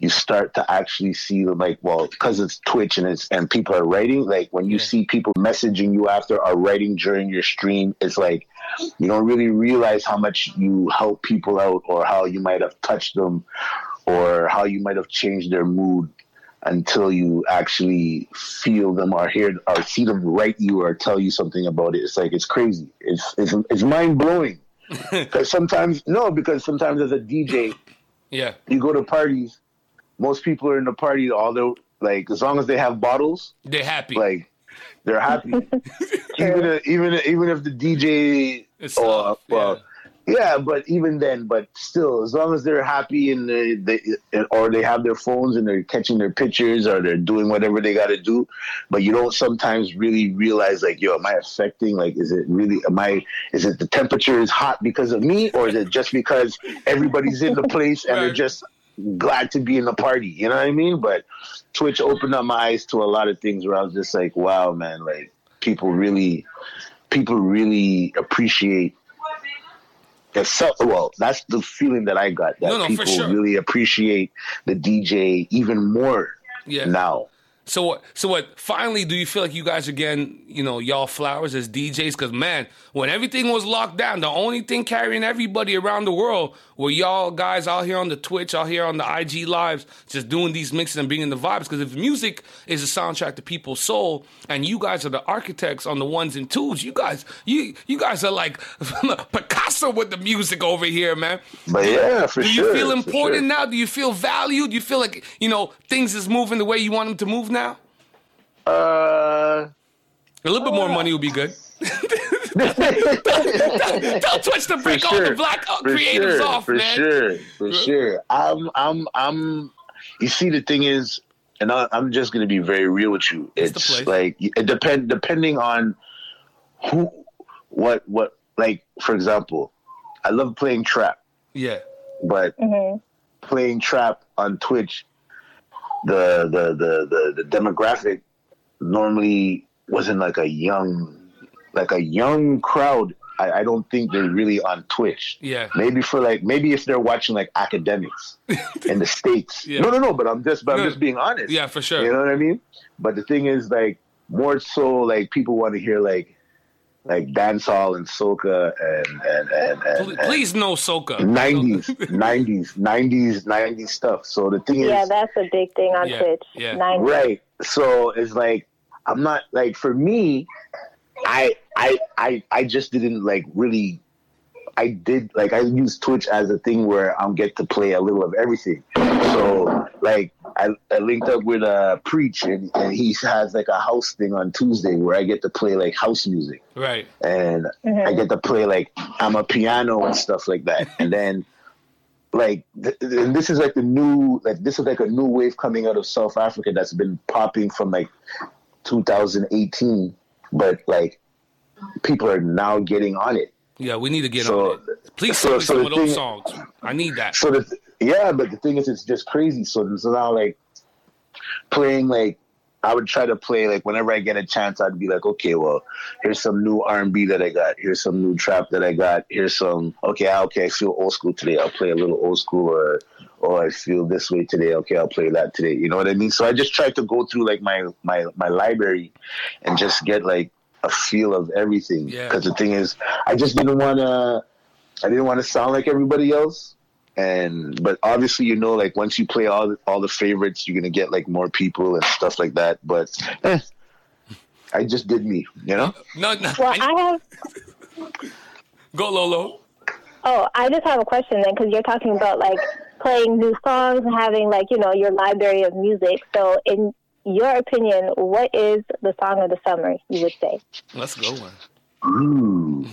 you start to actually see them, like, well, because it's Twitch and it's and people are writing, like when you see people messaging you after or writing during your stream, it's like you don't really realize how much you help people out or how you might have touched them or how you might have changed their mood until you actually feel them or hear or see them write you or tell you something about it. It's like, it's crazy. It's it's, it's mind blowing. Because sometimes, no, because sometimes as a D J, yeah, you go to parties, most people are in the party, although, like, as long as they have bottles, they're happy. Like, they're happy. even, if, even, even if the D J, it's or, soft, well, yeah. yeah, but even then, but still, as long as they're happy and they, they, or they have their phones and they're catching their pictures or they're doing whatever they got to do, but you don't sometimes really realize, like, yo, am I affecting? Like, is it really? Am I? Is it the temperature is hot because of me, or is it just because everybody's in the place and right. they're just glad to be in the party? You know what I mean? But Twitch opened up my eyes to a lot of things where I was just like, wow, man, like people really, people really appreciate. So, well, that's the feeling that I got, that no, no, people for sure. really appreciate the D J even more yeah. now. So what? So what? Finally, do you feel like you guys are getting, you know, y'all flowers as D Js? Because man, when everything was locked down, the only thing carrying everybody around the world were y'all guys out here on the Twitch, out here on the I G lives, just doing these mixes and bringing the vibes. Because if music is a soundtrack to people's soul, and you guys are the architects on the ones and twos, you guys, you you guys are like Picasso with the music over here, man. But yeah, for do sure. Do you feel important sure. now? Do you feel valued? Do you feel like, you know, things is moving the way you want them to move now? Uh, a little bit more money would be good. Tell Twitch to break all the black uh, creatives sure, off, for man. For sure, for sure. I'm, I'm, I'm. You see, the thing is, and I, I'm just gonna be very real with you. It's, it's like it depend depending on who, what, what. Like, for example, I love playing trap. Yeah. But mm-hmm. playing trap on Twitch, the the the the, the demographic normally wasn't like a young, like a young crowd. I, I don't think they're really on Twitch. Yeah. Maybe for like, maybe if they're watching like academics in the States. Yeah. No, no, no. But I'm just, but I'm just being honest. Yeah, for sure. You know what I mean? But the thing is, like, more so, like, people want to hear like, like dancehall and soca and and and, and please, please no soca. Nineties, nineties, nineties, nineties stuff. So the thing yeah, is, yeah, that's a big thing on yeah, Twitch. Yeah. nineties. Right. So it's like, I'm not like, for me, I I I I just didn't like really. I did like I use Twitch as a thing where I'll get to play a little of everything. So like I, I linked up with uh, Preach and, and he has like a house thing on Tuesday where I get to play like house music. Right. And mm-hmm. I get to play like I'm a piano and stuff like that. And then like th- th- this is like the new like this is like a new wave coming out of South Africa that's been popping from like two thousand eighteen, but like people are now getting on it. Yeah, we need to get so, on it. Please so, sing so some of those thing, songs. I need that. So the, yeah, but the thing is, it's just crazy. So, so now, like, playing, like, I would try to play, like, whenever I get a chance, I'd be like, okay, well, here's some new R and B that I got. Here's some new trap that I got. Here's some, okay, okay, I feel old school today. I'll play a little old school, or, or I feel this way today. Okay, I'll play that today. You know what I mean? So I just tried to go through, like, my, my, my library and just get, like, a feel of everything. Because yeah. the thing is, I just didn't want to, I didn't want to sound like everybody else. And, but obviously, you know, like once you play all the, all the favorites, you're going to get like more people and stuff like that. But eh, I just did me, you know? No, no. Well, I have. Go, Lolo. Oh, I just have a question then, because you're talking about like playing new songs and having like, you know, your library of music. So in your opinion, what is the song of the summer, you would say? Let's go, man. Ooh.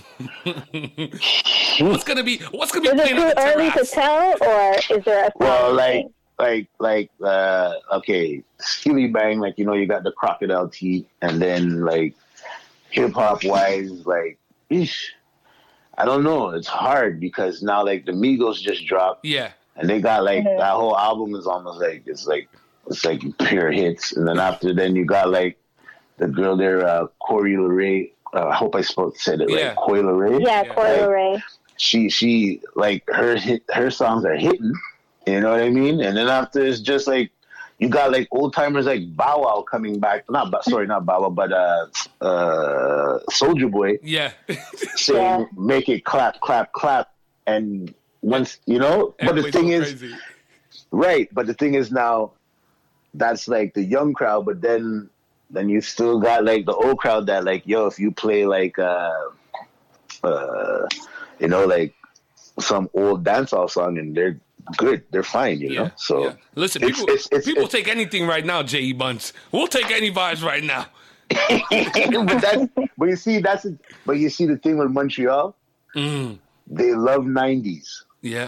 what's gonna be? What's gonna be? Is it too early to tell, or is there a song? Well, like, like, like, uh, okay, Skilly Bang, like, you know, you got the Crocodile Teeth, and then like hip hop wise, like, eesh, I don't know. It's hard because now like the Migos just dropped, yeah, and they got like mm-hmm. that whole album is almost like it's like it's like pure hits, and then after then you got like the girl there, uh, Corey LeRae. Uh, I hope I spoke said it yeah. right. Coi Leray. Yeah, Coi Leray. Like, she she like her hit her songs are hitting, You know what I mean? And then after it's just like you got like old timers like Bow Wow coming back. Not but sorry, not Bow Wow, but uh, uh, Soulja Boy. Yeah. saying Yeah. make it clap, clap, clap, and once you know. But the Everybody's thing so is, crazy. right? But the thing is now, that's like the young crowd. But then, then you still got like the old crowd that like, yo, if you play like, uh, uh, you know, like some old dancehall song, and they're good, they're fine, you know. So Yeah. Listen, it's- people, it's- it's- people it's- take anything right now, J E Buns. We'll take any vibes right now. but that's but you see that's but you see the thing with Montreal, Mm. they love nineties, Yeah.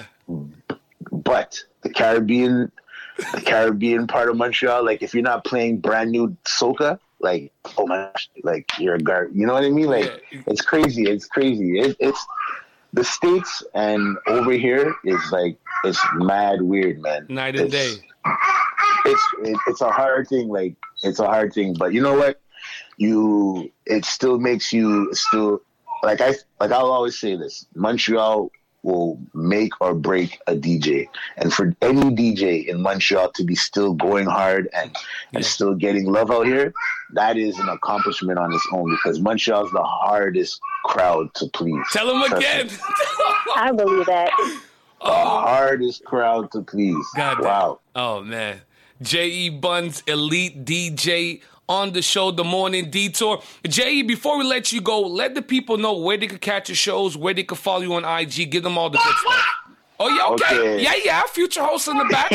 but the Caribbean, the Caribbean part of Montreal, like if you're not playing brand new soca, like oh my gosh, like you're a guard, you know what I mean? Like it's crazy, it's crazy. It, it's the States and over here is like it's mad weird, man. Night and It's- day. it's it, it's a hard thing, like it's a hard thing, but you know what, you it still makes you still like I like I'll always say this: Montreal will make or break a D J, and for any D J in Montreal to be still going hard and and still getting love out here, that is an accomplishment on its own, because Montreal's the hardest crowd to please. Tell him Trust again. me. I believe that. The hardest crowd to please. God damn. Wow. Oh man, J E Buns, elite D J on the show, The Morning Detour. J E, before we let you go, let the people know where they could catch your shows, where they could follow you on I G. Give them all the good stuff. Oh yeah, okay. Okay. Yeah, yeah. Future hosts in the back.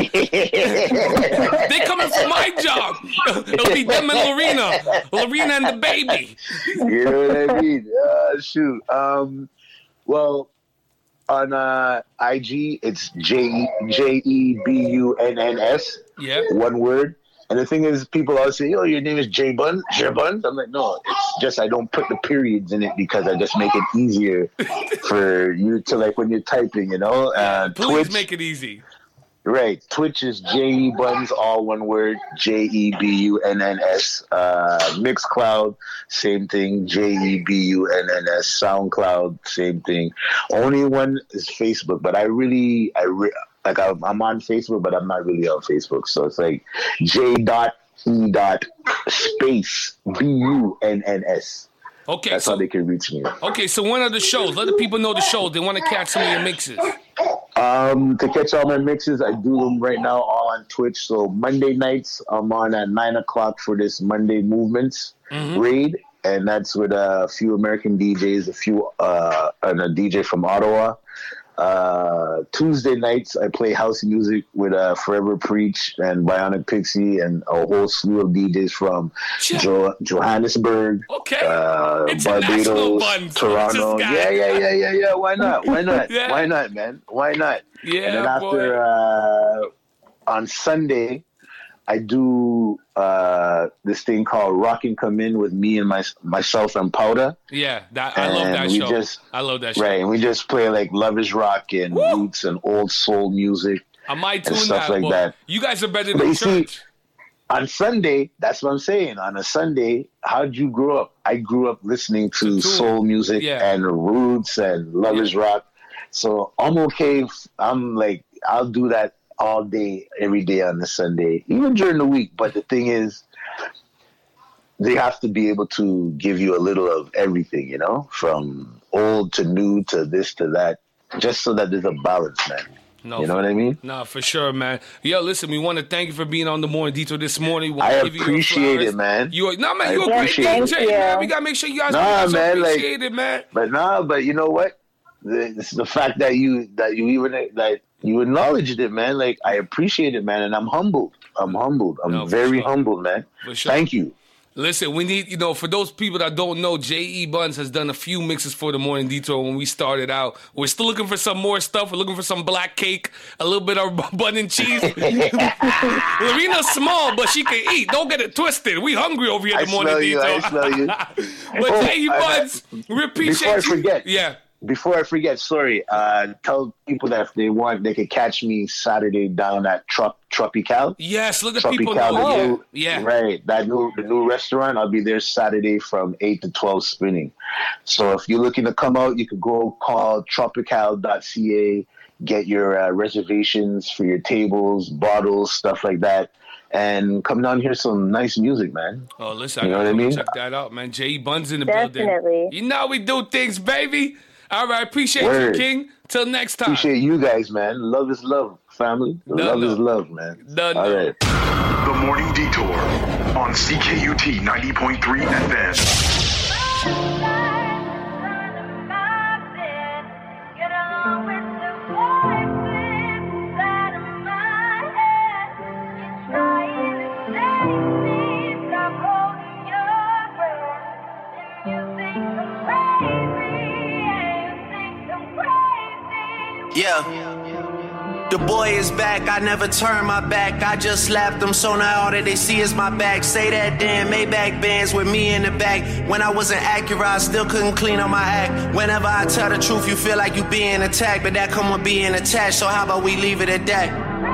They coming for my job. It'll be them and Lorena, Lorena and the baby. You know what I mean? Uh, shoot. Um, well, on uh, I G, it's J J E B U N N S. Yeah. One word. And the thing is, people always say, "Oh, your name is J Bun, J Buns." I'm like, no, it's just I don't put the periods in it because I just make it easier for you to like when you're typing, you know. Uh, Please Twitch, make it easy. right? Twitch is J E Buns, all one word, J E B U N N S. Uh, Mixcloud, same thing, J E B U N N S. SoundCloud, same thing. Only one is Facebook, but I really, I re- like I'm I'm on Facebook, but I'm not really on Facebook. So it's like J dot E dot space B U N N S. Okay, That's so how they can reach me. okay, so when are the shows? Let the people know the shows. They want to catch some of your mixes. Um, to catch all my mixes, I do them right now all on Twitch. So Monday nights, I'm on at nine o'clock for this Monday Movements Mhm. raid, and that's with a few American D Js, a few uh, and a D J from Ottawa. Uh, Tuesday nights, I play house music with uh, Forever Preach and Bionic Pixie and a whole slew of D Js from jo- Johannesburg, okay. uh, International Barbados, buns. Toronto. This guy. Yeah, yeah, yeah, yeah, yeah. Why not? Why not? Yeah. Why not, man? Why not? Yeah, And then after uh, on Sunday, I do uh, this thing called Rock and Come In with me and my myself and Powder. Yeah, that, I love And that we show. just- I love that show. Right, and we just play like Love Is Rock and roots and old soul music I might and tune stuff that. like but that. You guys are better But than you see, church. on Sunday, that's what I'm saying. On a Sunday, how'd you grow up? I grew up listening to soul music Yeah. and roots and Love Is Rock. So I'm okay. If, I'm like, I'll do that all day, every day on the Sunday, even during the week. But the thing is, they have to be able to give you a little of everything, you know, from old to new to this to that, just so that there's a balance, man. No, you know what I mean? No, for sure, man. Yo, listen, we want to thank you for being on the Morning Detour this morning. We I wanna give you your appreciate flowers. it, man. You are, no, man, I you're a great appreciate D J, it. man. We got to make sure you guys Nah, also man, like- appreciate it, man. But nah, but you know what? The, it's the fact that you that you even that you acknowledged it, man. Like I appreciate it, man, and I'm humbled. I'm humbled. I'm No, for very sure. humbled, man. For sure. Thank you. Listen, we need, you know, for those people that don't know, J E Buns has done a few mixes for the Morning Detour when we started out. We're still looking for some more stuff. We're looking for some black cake, a little bit of bun and cheese. Lorena's small, but she can eat. Don't get it twisted. We hungry over here at I the Morning smell you. Detour. I smell you. But Oh, J E I- Buns, we appreciate Before I you. forget, Yeah. before I forget, sorry, uh, tell people that if they want, they could catch me Saturday down at Trop Tropical. Yes, let the Tropical, people know. the Yeah. new, yeah. Right, that new the new restaurant. I'll be there Saturday from eight to twelve spinning. So if you're looking to come out, you could go call tropical dot c a, get your uh, reservations for your tables, bottles, stuff like that. And come down here, some nice music, man. Oh, listen, you know I what I gotta mean? check that out, man. J E Buns in the Definitely. building. You know how we do things, baby. All right, appreciate Word. you, King. Till next time. Appreciate you guys, man. Love is love, family. No, love no. is love, man. No, All no. right. The Morning Detour on C K U T ninety point three F M. Yeah. The boy is back, I never turn my back. I just slapped them, so now all that they see is my back. Say that damn Maybach bands with me in the back. When I wasn't accurate, I still couldn't clean up my act. Whenever I tell the truth, you feel like you being attacked, but that come with being attached, so how about we leave it at that?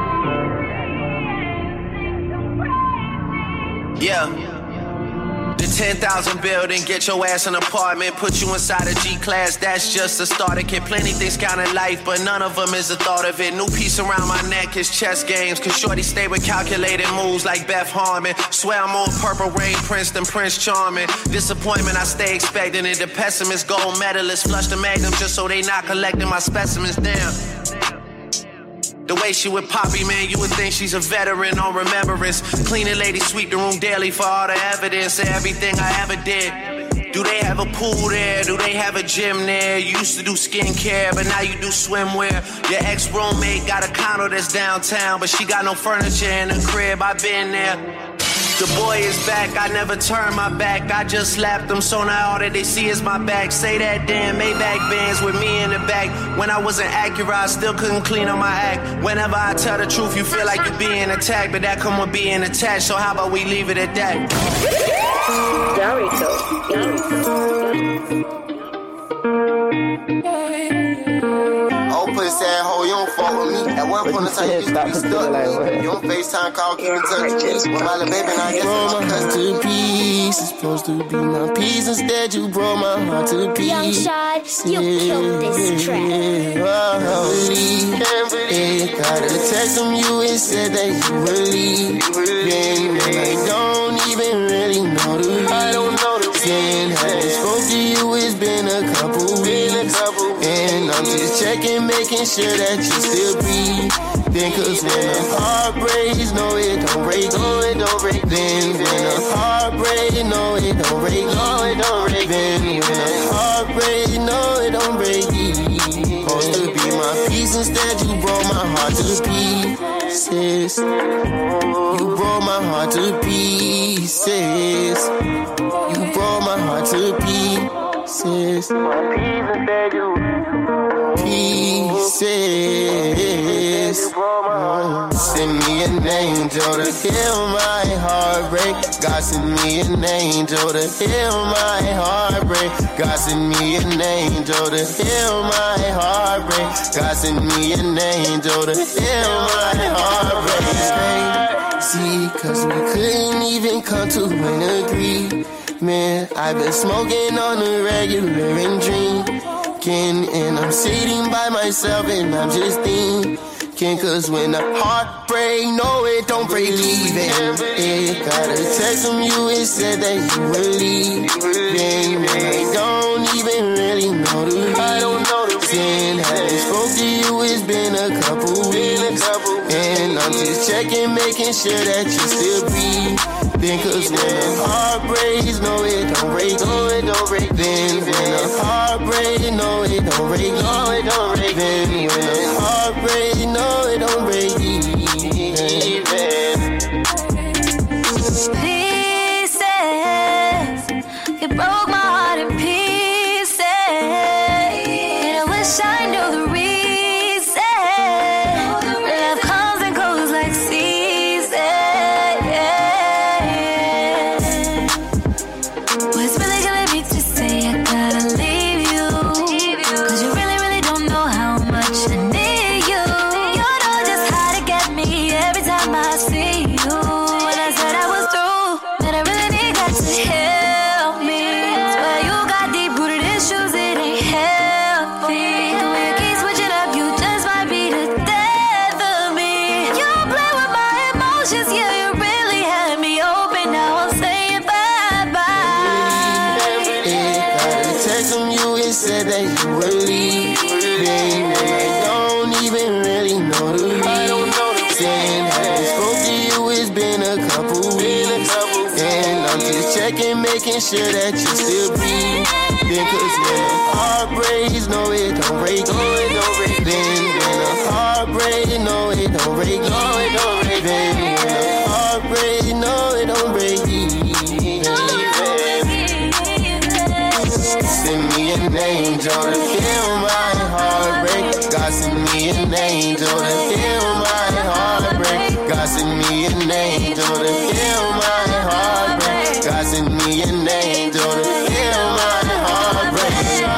Yeah. The ten thousand building, get your ass an apartment, put you inside a G-class, that's just a starter kit. Plenty things count in life, but none of them is the thought of it. New piece around my neck is chess games, cause shorty stay with calculated moves like Beth Harmon. Swear I'm more Purple Rain Prince than Prince Charming. Disappointment I stay expecting it. The pessimist gold medalist flush the magnum just so they not collecting my specimens down. The way she with Poppy, man, you would think she's a veteran on remembrance. Cleaning lady sweep the room daily for all the evidence of everything I ever did. Do they have a pool there? Do they have a gym there? You used to do skincare, but now you do swimwear. Your ex-roommate got a condo that's downtown, but she got no furniture in her crib. I been there. The boy is back, I never turn my back. I just slapped them, so now all that they see is my back. Say that damn Maybach bands with me in the back. When I wasn't accurate, I still couldn't clean up my act. Whenever I tell the truth, you feel like you're being attacked, but that come with being attached, so how about we leave it at that? Oh, pussy ass hoe, you don't fuck with me. At one point in time, you used to be stuck with me. You don't FaceTime call, keep in touch with me. With my little baby, now I guess Broke I'm my heart to pieces, supposed to be my piece. Instead, you broke my heart to pieces. Young Shad, you killed this track. Oh, leave. Hey, got a text from you and said that you would leave. Then I don't even really know the reason. I don't know the reason. Haven't spoke to you, it's been a couple weeks. And I'm just checking, making sure that you still breathe. Then cause when a heart breaks, no it don't break, no it don't break. Then when a heart breaks, no it don't break, no it don't break. Then when a heart breaks, no it don't break. Supposed to be my piece, instead you broke my heart to pieces. You broke my heart to pieces. You broke my heart to pieces. Pieces. Send me an angel to heal my heartbreak. God send me an angel to heal my heartbreak. God send me an angel to heal my heartbreak. God send me an angel to heal my heartbreak. See, cause we couldn't even come to an agreement. I've been smoking on the regular and drinking, and I'm sitting by myself and I'm just thinking. Cause when the heart break, no it don't break even. It got a text from you, it said that you would leave. Then I don't even really know the reason. I don't know the reason. Haven't spoke to you, it's been a couple weeks. And I'm just checking, making sure that you still breathe. Then cause when the heart breaks, no it don't break, no it don't break. Then when the heart breaks, no it don't break, no it don't break. Then when the heart breaks, no it don't break even. Pieces, you broke my heart in pieces, and I wish I knew the reason. Love comes and goes like seasons. What's really killing me to say I gotta leave you? Cause said that you would leave. Then I don't even really know the reason. Haven't spoke to you, it's been a couple weeks. And I'm just checking, making sure that you still breathe. Then cause when a heart breaks, no it don't break. Then when a heart breaks, no it don't break. Then when a heart breaks, no it don't break. Send me an angel to heal my heartbreak. God send me an angel to heal my heartbreak. God send me an angel to heal my heartbreak. God send me an angel to heal my heartbreak.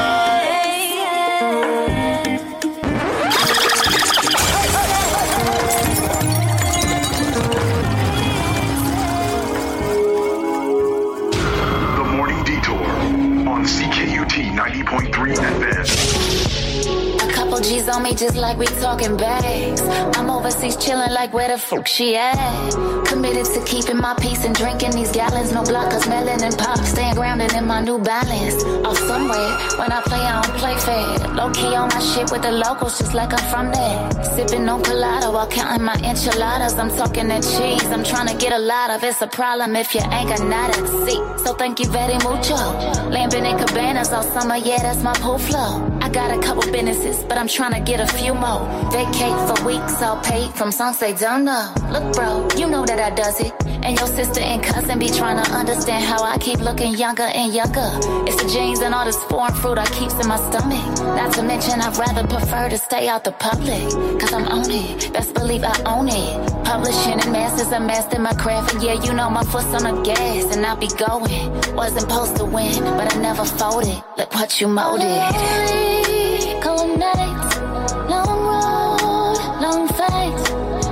The Morning Detour on C K U T ninety point three F M. A couple G's on me just like we talking bags. I'm overseas chilling like where the fuck she at. Committed to keeping my peace and drinking these gallons. No blockers, melon and pop. Staying grounded in my New Balance. Off somewhere, when I play I don't play fair. Low key on my shit with the locals just like I'm from there. Sipping on colada while counting my enchiladas. I'm talking that cheese, I'm trying to get a lot of. It's a problem if you ain't got nada. See, so thank you very mucho. Lamping in cabanas all summer, yeah that's my pool flow. I got a couple businesses, but I'm trying to get a few more. Vacate for weeks, all paid from songs they don't know. Look bro, you know that I does it. And your sister and cousin be trying to understand how I keep looking younger and younger. It's the jeans and all this foreign fruit I keeps in my stomach. Not to mention I'd rather prefer to stay out the public. Cause I'm on it, best believe I own it. Publishing in masses, I mastered my craft. And yeah, you know my foot's on the gas and I'll be going. Wasn't supposed to win, but I never folded. Look what you molded. Cold nights, long road, long fights.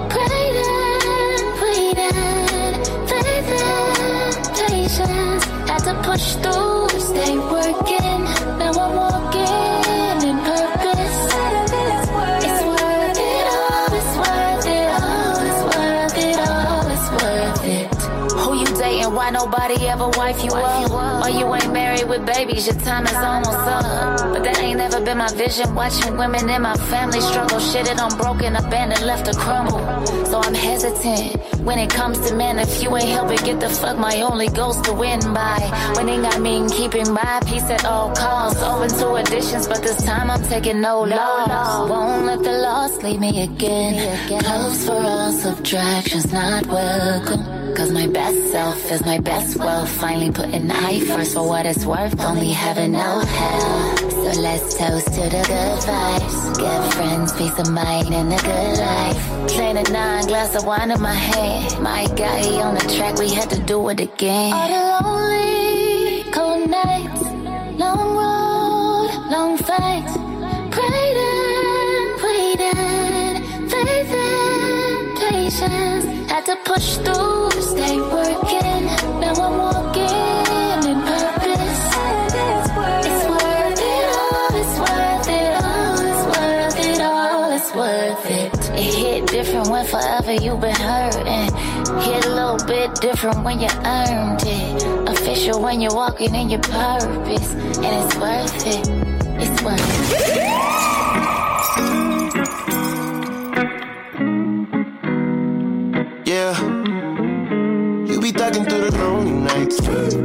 Had to push through, stay working. Now I'm walking in purpose. It's worth it all, it's worth it all, it's worth it all, it's worth it. Who you dating? Why nobody ever wife you up? Or you ain't married with babies, your time is almost up. But that ain't never been my vision. Watching women in my family struggle, shit it on broken, abandoned, left to crumble. So I'm hesitant when it comes to men. If you ain't helping get the fuck, my only goal's to win by winning. I mean keeping my peace at all costs. Open to additions, but this time I'm taking no loss. Won't let the loss leave me again. Close for all subtractions, not welcome. Cause my best self is my best wealth. Finally putting I first for what it's worth. Only heaven, no hell. So let's toast to the good vibes. Give friends peace of mind and a good life. Plain a nine glass of wine in my hand. My guy on the track, we had to do it again. All the lonely, cold nights, long road, long fights. Prayed and waited, faith and patience. Had to push through, stay working. Now I'm walking in purpose. It's worth it all, it's worth it all, it's worth it all, it's worth it. It hit different when forever you've been hurting. Hit a little bit different when you earned it. Official when you're walking in your purpose. And it's worth it, it's worth it. Yeah, you be thugging through the lonely nights.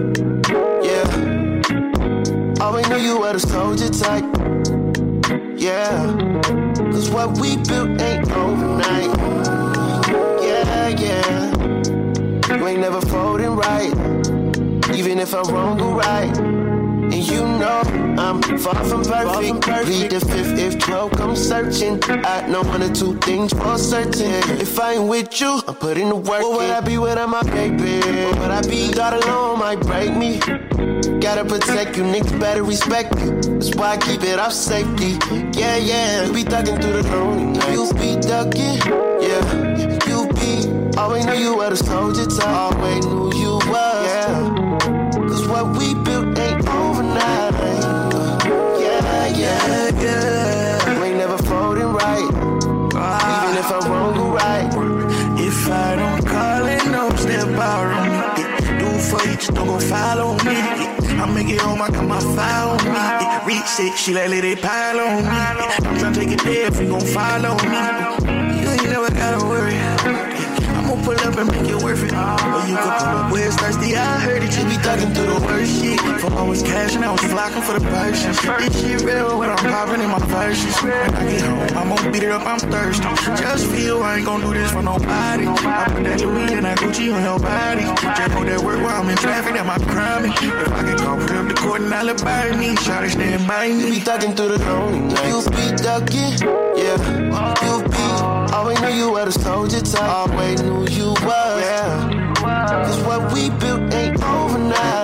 Yeah, always knew you were the soldier type. Yeah, cause what we built ain't overnight. Yeah, yeah, you ain't never folding right. Even if I'm wrong or right. And you know I'm far from perfect. Read the fifth if twelve come searching. I know one or two things for certain. If I ain't with you, I'm putting the work in. What would I be without my baby? What would I be? God alone might break me. Gotta protect you, niggas better respect you. That's why I keep it off safety. Yeah, yeah, you be thugging through the lonely nights. You be thugging, yeah. You be, always knew you were the soldier type. Always knew you were, yeah. Cause what we built ain't overnight. Yeah, yeah, yeah. You ain't never folding right. Even if I'm wrong or right. If I don't call it, no step out on me. Do for you, just don't go follow me. I make it home, I got my file on me. Reach toxic. She like, let it pile on me. I'm tryna take it there if you gon' follow me. You ain't never gotta worry. I'm gon' pull up and make it worth it. Or you can pull up where it's thirsty. I heard that you be thugging through the worst shit. For I was cash and I was flocking for the purchase. This shit real when I'm popping in my verses. When I get home, I'm gon' beat it up, I'm thirsty. Just feel I ain't gon' do this for nobody. I put that Louis and that Gucci on your body. Just know that work while I'm in traffic, that my crime me. If I can go put up the court and alibi me, try to stand by me. You be thugging through the lonely nights. You be ducking, yeah. You be, always knew you were the soldier type. Always knew you was, yeah. Cause what we built ain't overnight.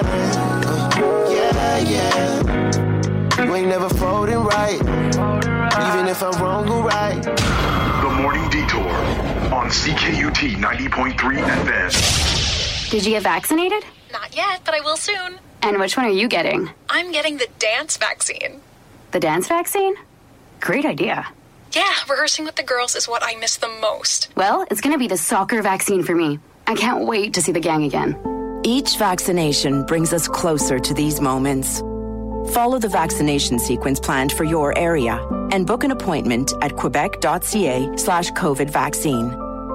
Uh, yeah, yeah. You ain't never folding right. Even if I'm wrong or right. The Morning Detour on C K U T ninety point three F M. Did you get vaccinated? Not yet, but I will soon. And which one are you getting? I'm getting the dance vaccine. The dance vaccine? Great idea. Yeah, rehearsing with the girls is what I miss the most. Well, it's going to be the soccer vaccine for me. I can't wait to see the gang again. Each vaccination brings us closer to these moments. Follow the vaccination sequence planned for your area and book an appointment at quebec.ca slash COVID vaccine.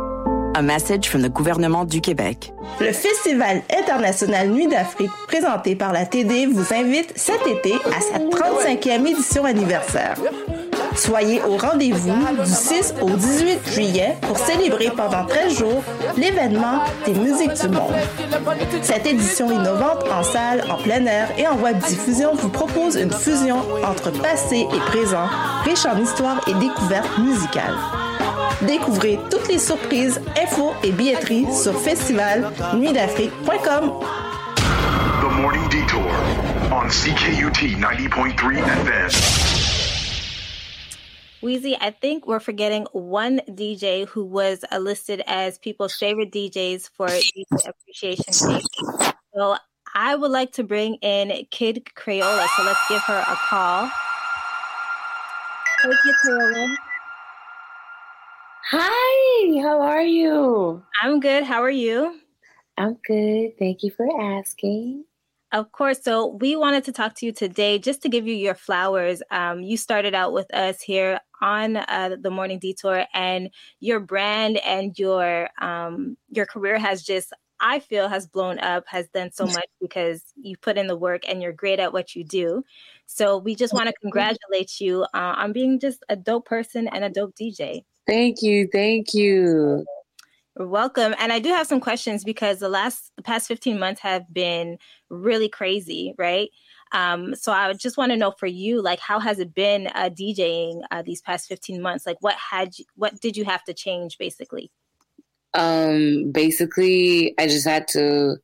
A message from the gouvernement du Québec. Le Festival international Nuit d'Afrique, présenté par la T D, vous invite cet été à sa trente-cinquième édition anniversaire. Soyez au rendez-vous du six au dix-huit juillet pour célébrer pendant treize jours l'événement des musiques du monde. Cette édition innovante en salle, en plein air et en web diffusion vous propose une fusion entre passé et présent, riche en histoire et découvertes musicales. Découvrez toutes les surprises, infos et billetteries sur festival nuit d'afrique point com. The Morning Detour on C K U T ninety point three F M. Weezy, I think we're forgetting one D J who was uh, listed as people's favorite D Js for D J Appreciation Day. So I would like to bring in Kid Crayola. So let's give her a call. Hey, Kid Crayola. Hi, how are you? I'm good. How are you? I'm good. Thank you for asking. Of course. So we wanted to talk to you today just to give you your flowers. Um, you started out with us here on uh, the Morning Detour, and your brand and your um, your career has just, I feel, has blown up, has done so much because you put in the work and you're great at what you do. So we just want to congratulate you uh, on being just a dope person and a dope D J. Thank you. Thank you. You're welcome. And I do have some questions because the last, the past fifteen months have been really crazy, right? Um, so I just want to know for you, like, how has it been uh, DJing uh, these past fifteen months? Like, what had you, what did you have to change, basically? Um, basically, I just had to,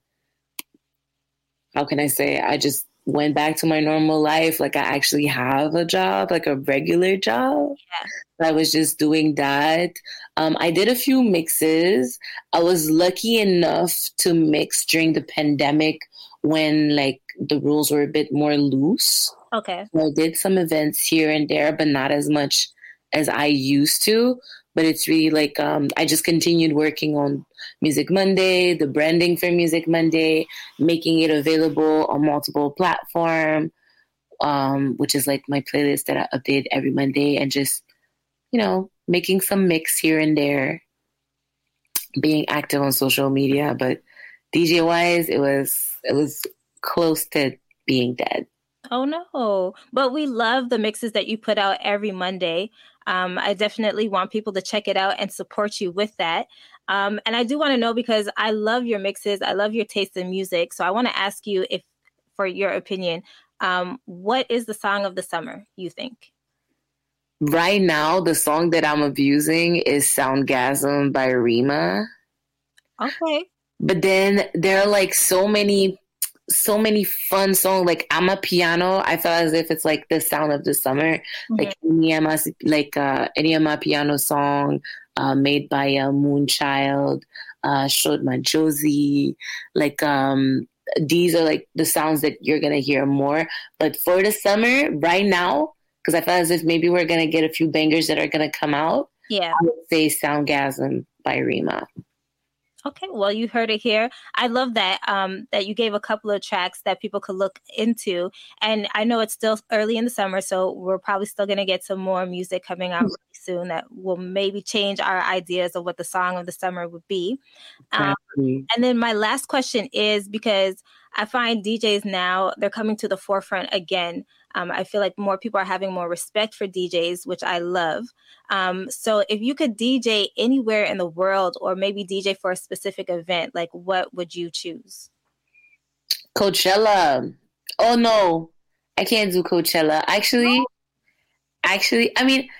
how can I say, I just went back to my normal life. Like, I actually have a job, like a regular job. Yeah. I was just doing that. Um, I did a few mixes. I was lucky enough to mix during the pandemic when like the rules were a bit more loose. Okay. So I did some events here and there, but not as much as I used to. But it's really like, um, I just continued working on Music Monday, the branding for Music Monday, making it available on multiple platforms, um, which is like my playlist that I update every Monday, and just, you know, making some mix here and there, being active on social media. But D J wise, it was, it was close to being dead. Oh no, but we love the mixes that you put out every Monday. Um, I definitely want people to check it out and support you with that. Um, and I do want to know, because I love your mixes, I love your taste in music. So I want to ask you, if, for your opinion, um, what is the song of the summer, you think? Right now, the song that I'm abusing is Soundgasm by Rima. Okay. But then there are like so many, so many fun songs. Like Amapiano, I feel as if it's like the sound of the summer. Mm-hmm. Like Eniama, like uh, Amapiano song uh, made by uh, Moonchild, uh, Shodma Josie. Like um, these are like the sounds that you're gonna hear more. But for the summer, right now, because I feel as if maybe we're going to get a few bangers that are going to come out. Yeah. I would say Soundgasm by Rima. Okay, well, you heard it here. I love that um, that you gave a couple of tracks that people could look into. And I know it's still early in the summer, so we're probably still going to get some more music coming out really soon that will maybe change our ideas of what the song of the summer would be. Um, Exactly. and then my last question is, because I find D Js now, they're coming to the forefront again. Um, I feel like more people are having more respect for D Js, which I love. Um, so if you could D J anywhere in the world, or maybe D J for a specific event, like what would you choose? Coachella. Oh no, I can't do Coachella. Actually, actually, I mean,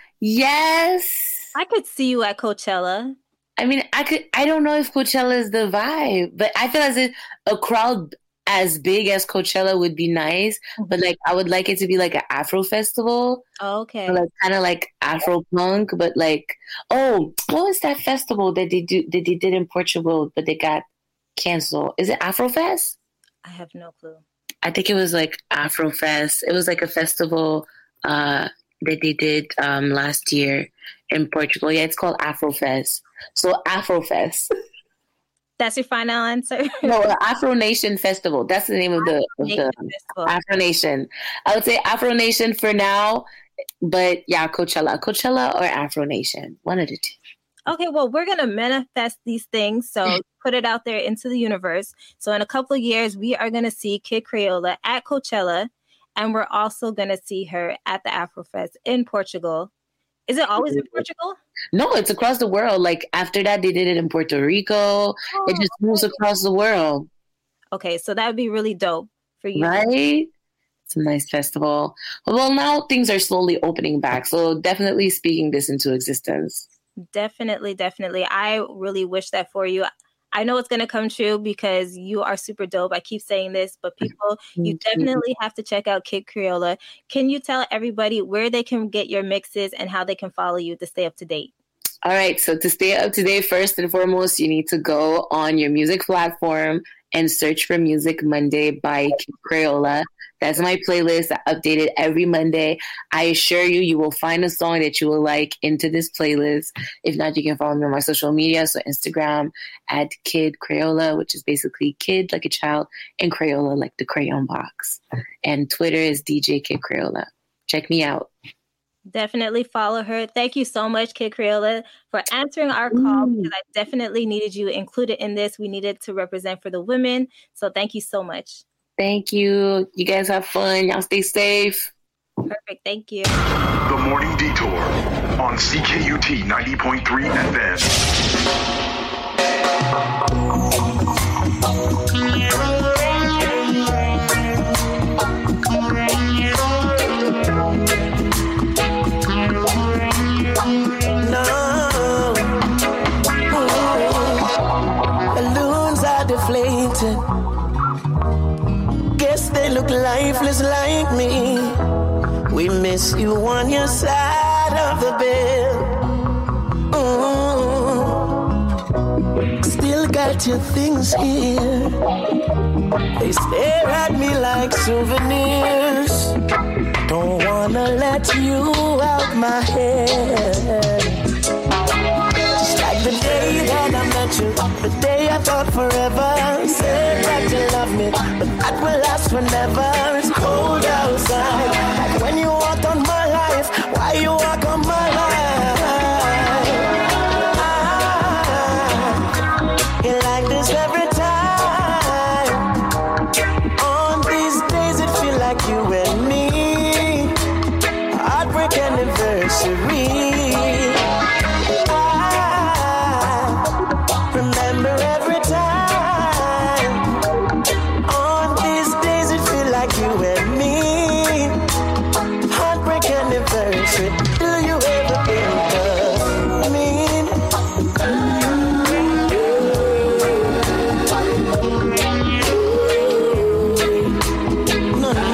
yes. I could see you at Coachella. I mean, I could. I don't know if Coachella is the vibe, but I feel as if a crowd as big as Coachella would be nice. But like, I would like it to be like an Afro festival. Oh, okay. Or like kind of like Afro punk, but like, oh, what was that festival that they do that they did in Portugal, but they got canceled? Is it Afrofest? I have no clue. I think it was like Afrofest. It was like a festival uh, that they did um, last year in Portugal. Yeah, it's called Afrofest. So Afrofest. That's your final answer? No, Afro Nation Festival. That's the name of the, of the Afro Nation. I would say Afro Nation for now, but yeah, Coachella. Coachella or Afro Nation. One of the two. Okay, well, we're going to manifest these things. So put it out there into the universe. So in a couple of years, we are going to see Kid Crayola at Coachella. And we're also going to see her at the Afrofest in Portugal. Is it always in Portugal? No, it's across the world. Like after that, they did it in Puerto Rico. Oh, it just moves across the world. Okay, so that would be really dope for you. Right? It's a nice festival. Well, now things are slowly opening back. So definitely speaking this into existence. Definitely, definitely. I really wish that for you. I know it's going to come true because you are super dope. I keep saying this, but people, you definitely have to check out Kid Crayola. Can you tell everybody where they can get your mixes and how they can follow you to stay up to date? All right. So to stay up to date, first and foremost, you need to go on your music platform and search for Music Monday by Kid Crayola. That's my playlist. I update it every Monday. I assure you, you will find a song that you will like into this playlist. If not, you can follow me on my social media. So Instagram at Kid Crayola, which is basically kid like a child, and Crayola like the crayon box. And Twitter is D J Kid Crayola. Check me out. Definitely follow her. Thank you so much, Kid Crayola, for answering our call, because I definitely needed you included in this. We needed to represent for the women. So thank you so much. Thank you. You guys have fun. Y'all stay safe. Perfect. Thank you. The Morning Detour on C K U T ninety point three F M. No. Ooh. Balloons are deflated. Guess they look lifeless like me. We miss you on your side of the bed. Ooh. Still got your things here. They stare at me like souvenirs. Don't wanna let you out my head. Just like the day that I met you, the day I thought forever. Said that you love me, but that will last forever. It's cold outside, like when you walk on my life. Why you walk on my life? Ah, you like this every time. On these days it feel like you and me. Heartbreak anniversary. I remember every time. On these days it feel like you and me. Heartbreak anniversary. Do you ever think of me? No, no.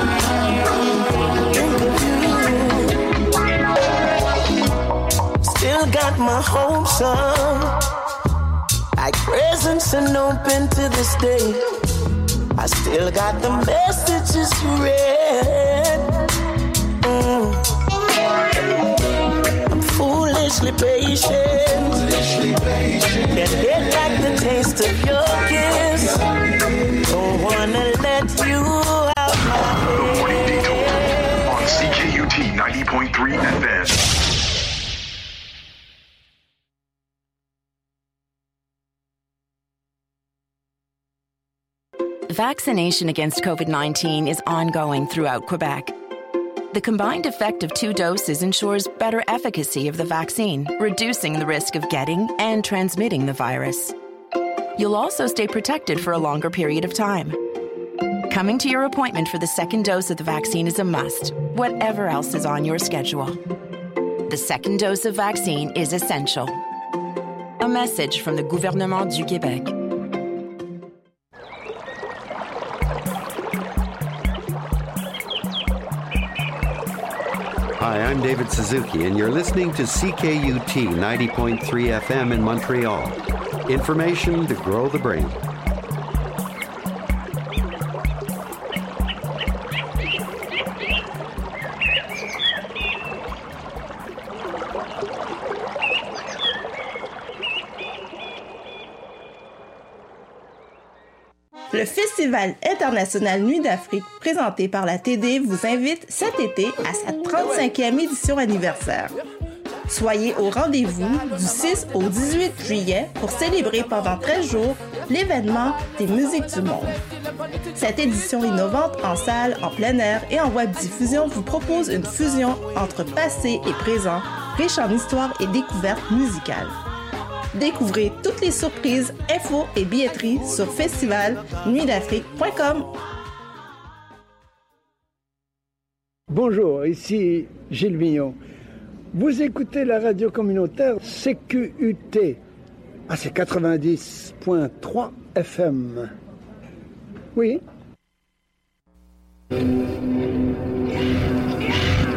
Still got my hopes up, like presents and open to this day. I still got the messages you read. Mm. I'm foolishly patient. motivation. Can't get back the taste of your kiss. Don't wanna let you out my The Morning Detour on C K U T ninety point three F M. Vaccination against COVID nineteen is ongoing throughout Quebec. The combined effect of two doses ensures better efficacy of the vaccine, reducing the risk of getting and transmitting the virus. You'll also stay protected for a longer period of time. Coming to your appointment for the second dose of the vaccine is a must, whatever else is on your schedule. The second dose of vaccine is essential. A message from the Gouvernement du Québec. Hi, I'm David Suzuki, and you're listening to C K U T ninety point three F M in Montreal. Information to grow the brain. Le Festival international Nuit d'Afrique, présenté par la T D, vous invite cet été à sa trente-cinquième édition anniversaire. Soyez au rendez-vous du six au dix-huit juillet pour célébrer pendant treize jours l'événement des musiques du monde. Cette édition innovante en salle, en plein air et en web diffusion vous propose une fusion entre passé et présent, riche en histoire et découvertes musicales. Découvrez toutes les surprises, infos et billetteries sur festival nuit d'afrique point com. Bonjour, ici Gilles Vignon. Vous écoutez la radio communautaire C Q U T. Ah, c'est quatre-vingt-dix point trois F M. Oui.